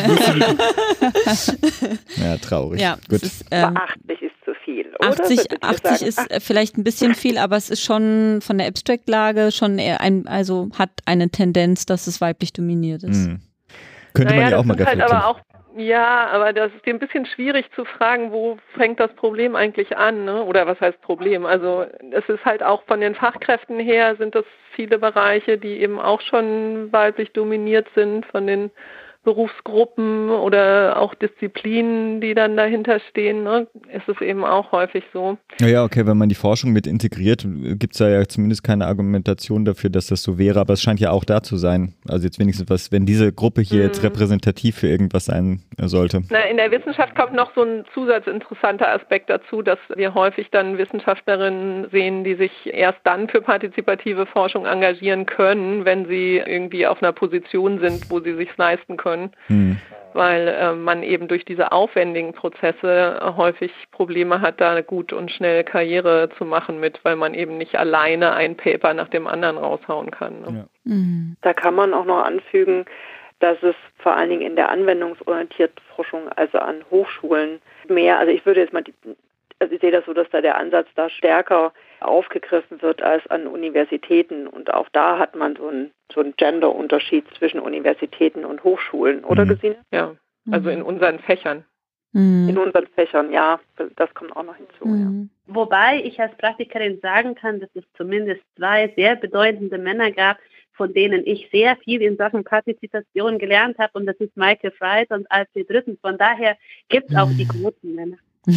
Ja, traurig. Ja, gut. Aber 80 ist zu viel, oder? 80 ist vielleicht ein bisschen viel, aber es ist schon von der Abstract-Lage schon eher also hat eine Tendenz, dass es weiblich dominiert ist. Könnte man ja auch mal reflektieren. Halt aber auch, ja, aber das ist ein bisschen schwierig zu fragen, wo fängt das Problem eigentlich an, ne? Oder was heißt Problem? Also es ist halt auch von den Fachkräften her sind das viele Bereiche, die eben auch schon weiblich dominiert sind von den Berufsgruppen oder auch Disziplinen, die dann dahinter stehen, ne? Ist es eben auch häufig so. Ja, okay, wenn man die Forschung mit integriert, gibt es da ja zumindest keine Argumentation dafür, dass das so wäre, aber es scheint ja auch da zu sein. Also jetzt wenigstens was, wenn diese Gruppe hier jetzt repräsentativ für irgendwas sein sollte. Na, in der Wissenschaft kommt noch so ein zusatzinteressanter Aspekt dazu, dass wir häufig dann Wissenschaftlerinnen sehen, die sich erst dann für partizipative Forschung engagieren können, wenn sie irgendwie auf einer Position sind, wo sie sich leisten können. Weil man eben durch diese aufwendigen Prozesse häufig Probleme hat, da gut und schnell Karriere zu machen weil man eben nicht alleine ein Paper nach dem anderen raushauen kann. Ne? Ja. Da kann man auch noch anfügen, dass es vor allen Dingen in der anwendungsorientierten Forschung, also an Hochschulen, mehr, also ich würde jetzt mal ich sehe das so, dass da der Ansatz da stärker aufgegriffen wird als an Universitäten. Und auch da hat man so einen Gender-Unterschied zwischen Universitäten und Hochschulen, oder Gesine? Ja, also in unseren Fächern. In unseren Fächern, ja, das kommt auch noch hinzu. Ja. Wobei ich als Praktikerin sagen kann, dass es zumindest 2 sehr bedeutende Männer gab, von denen ich sehr viel in Sachen Partizipation gelernt habe. Und das ist Michael Fried und Alfred Rütten. Von daher gibt es auch die großen Männer.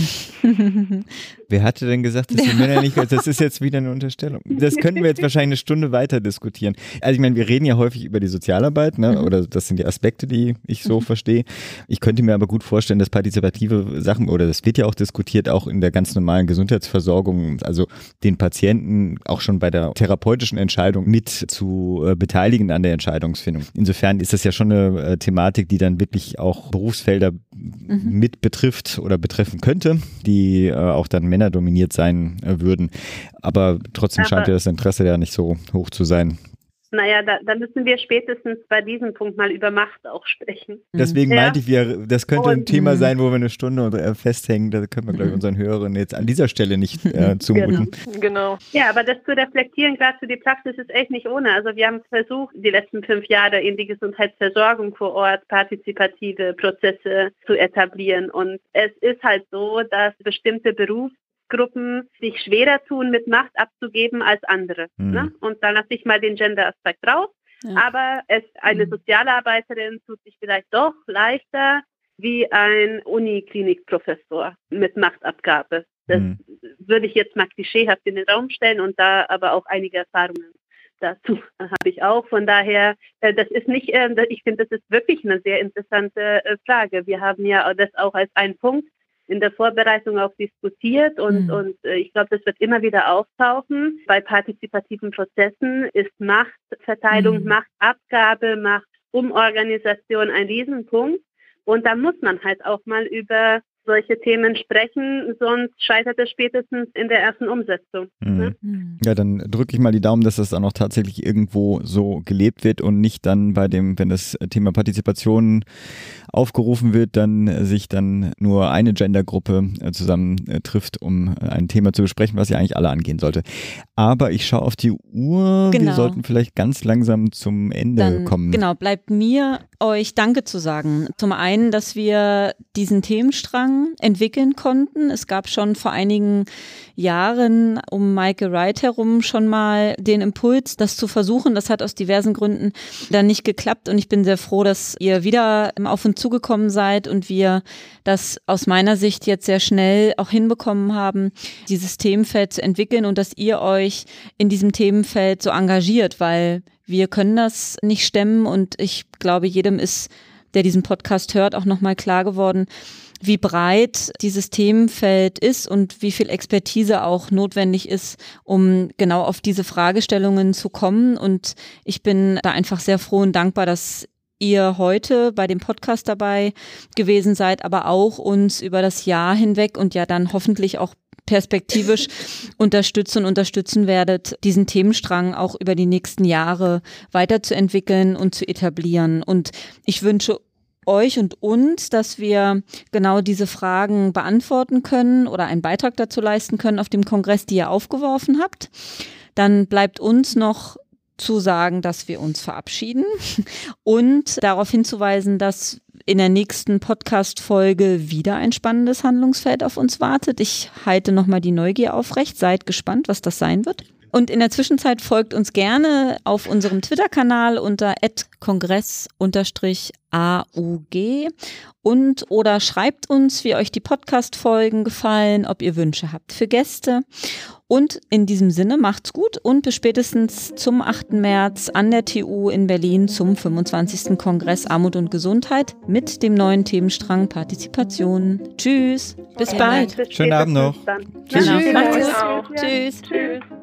Wer hatte denn gesagt, dass die Männer nicht, das ist jetzt wieder eine Unterstellung. Das könnten wir jetzt wahrscheinlich eine Stunde weiter diskutieren. Also ich meine, wir reden ja häufig über die Sozialarbeit, ne? Oder das sind die Aspekte, die ich so verstehe. Ich könnte mir aber gut vorstellen, dass partizipative Sachen, oder das wird ja auch diskutiert, auch in der ganz normalen Gesundheitsversorgung, also den Patienten auch schon bei der therapeutischen Entscheidung mit zu beteiligen an der Entscheidungsfindung. Insofern ist das ja schon eine Thematik, die dann wirklich auch Berufsfelder mit betrifft oder betreffen könnte, die auch dann männerdominiert sein würden. Aber trotzdem scheint ja das Interesse ja nicht so hoch zu sein. Naja, da müssen wir spätestens bei diesem Punkt mal über Macht auch sprechen. Deswegen meinte ich, das könnte ein Thema sein, wo wir eine Stunde festhängen. Da können wir, glaube ich, unseren Hörern jetzt an dieser Stelle nicht zumuten. Genau. Ja, aber das zu reflektieren, gerade für die Praxis, ist echt nicht ohne. Also wir haben versucht, die letzten 5 Jahre in die Gesundheitsversorgung vor Ort partizipative Prozesse zu etablieren. Und es ist halt so, dass bestimmte Berufsgruppen sich schwerer tun, mit Macht abzugeben als andere. Ne? Und da lasse ich mal den Gender-Aspekt raus. Ja. Aber eine Sozialarbeiterin tut sich vielleicht doch leichter wie ein Uniklinikprofessor mit Machtabgabe. Das würde ich jetzt mal klischeehaft in den Raum stellen und da aber auch einige Erfahrungen dazu habe ich auch. Von daher, das ist nicht, ich finde, das ist wirklich eine sehr interessante Frage. Wir haben ja das auch als einen Punkt in der Vorbereitung auch diskutiert und ich glaube, das wird immer wieder auftauchen. Bei partizipativen Prozessen ist Machtverteilung, Machtabgabe, Machtumorganisation ein Riesenpunkt. Und da muss man halt auch mal über solche Themen sprechen, sonst scheitert es spätestens in der ersten Umsetzung. Ne? Ja, dann drücke ich mal die Daumen, dass das dann auch tatsächlich irgendwo so gelebt wird und nicht dann wenn das Thema Partizipation aufgerufen wird, dann sich dann nur eine Gendergruppe zusammen trifft, um ein Thema zu besprechen, was ja eigentlich alle angehen sollte. Aber ich schaue auf die Uhr, wir sollten vielleicht ganz langsam zum Ende kommen. Genau, bleibt mir euch Danke zu sagen. Zum einen, dass wir diesen Themenstrang entwickeln konnten. Es gab schon vor einigen Jahren um Maike Wright herum schon mal den Impuls, das zu versuchen. Das hat aus diversen Gründen dann nicht geklappt und ich bin sehr froh, dass ihr wieder auf uns zugekommen seid und wir das aus meiner Sicht jetzt sehr schnell auch hinbekommen haben, dieses Themenfeld zu entwickeln und dass ihr euch in diesem Themenfeld so engagiert, weil wir können das nicht stemmen und ich glaube, jedem ist, der diesen Podcast hört, auch nochmal klar geworden, wie breit dieses Themenfeld ist und wie viel Expertise auch notwendig ist, um genau auf diese Fragestellungen zu kommen. Und ich bin da einfach sehr froh und dankbar, dass ihr heute bei dem Podcast dabei gewesen seid, aber auch uns über das Jahr hinweg und ja dann hoffentlich auch perspektivisch unterstützen werdet, diesen Themenstrang auch über die nächsten Jahre weiterzuentwickeln und zu etablieren. Und ich wünsche euch und uns, dass wir genau diese Fragen beantworten können oder einen Beitrag dazu leisten können auf dem Kongress, die ihr aufgeworfen habt. Dann bleibt uns noch zu sagen, dass wir uns verabschieden und darauf hinzuweisen, dass in der nächsten Podcast-Folge wieder ein spannendes Handlungsfeld auf uns wartet. Ich halte nochmal die Neugier aufrecht. Seid gespannt, was das sein wird. Und in der Zwischenzeit folgt uns gerne auf unserem Twitter-Kanal unter @kongress_AUG und oder schreibt uns, wie euch die Podcast-Folgen gefallen, ob ihr Wünsche habt für Gäste. Und in diesem Sinne macht's gut und bis spätestens zum 8. März an der TU in Berlin zum 25. Kongress Armut und Gesundheit mit dem neuen Themenstrang Partizipation. Tschüss, bis bald. Schönen Abend noch. Tschüss. Macht's gut. Tschüss. Tschüss.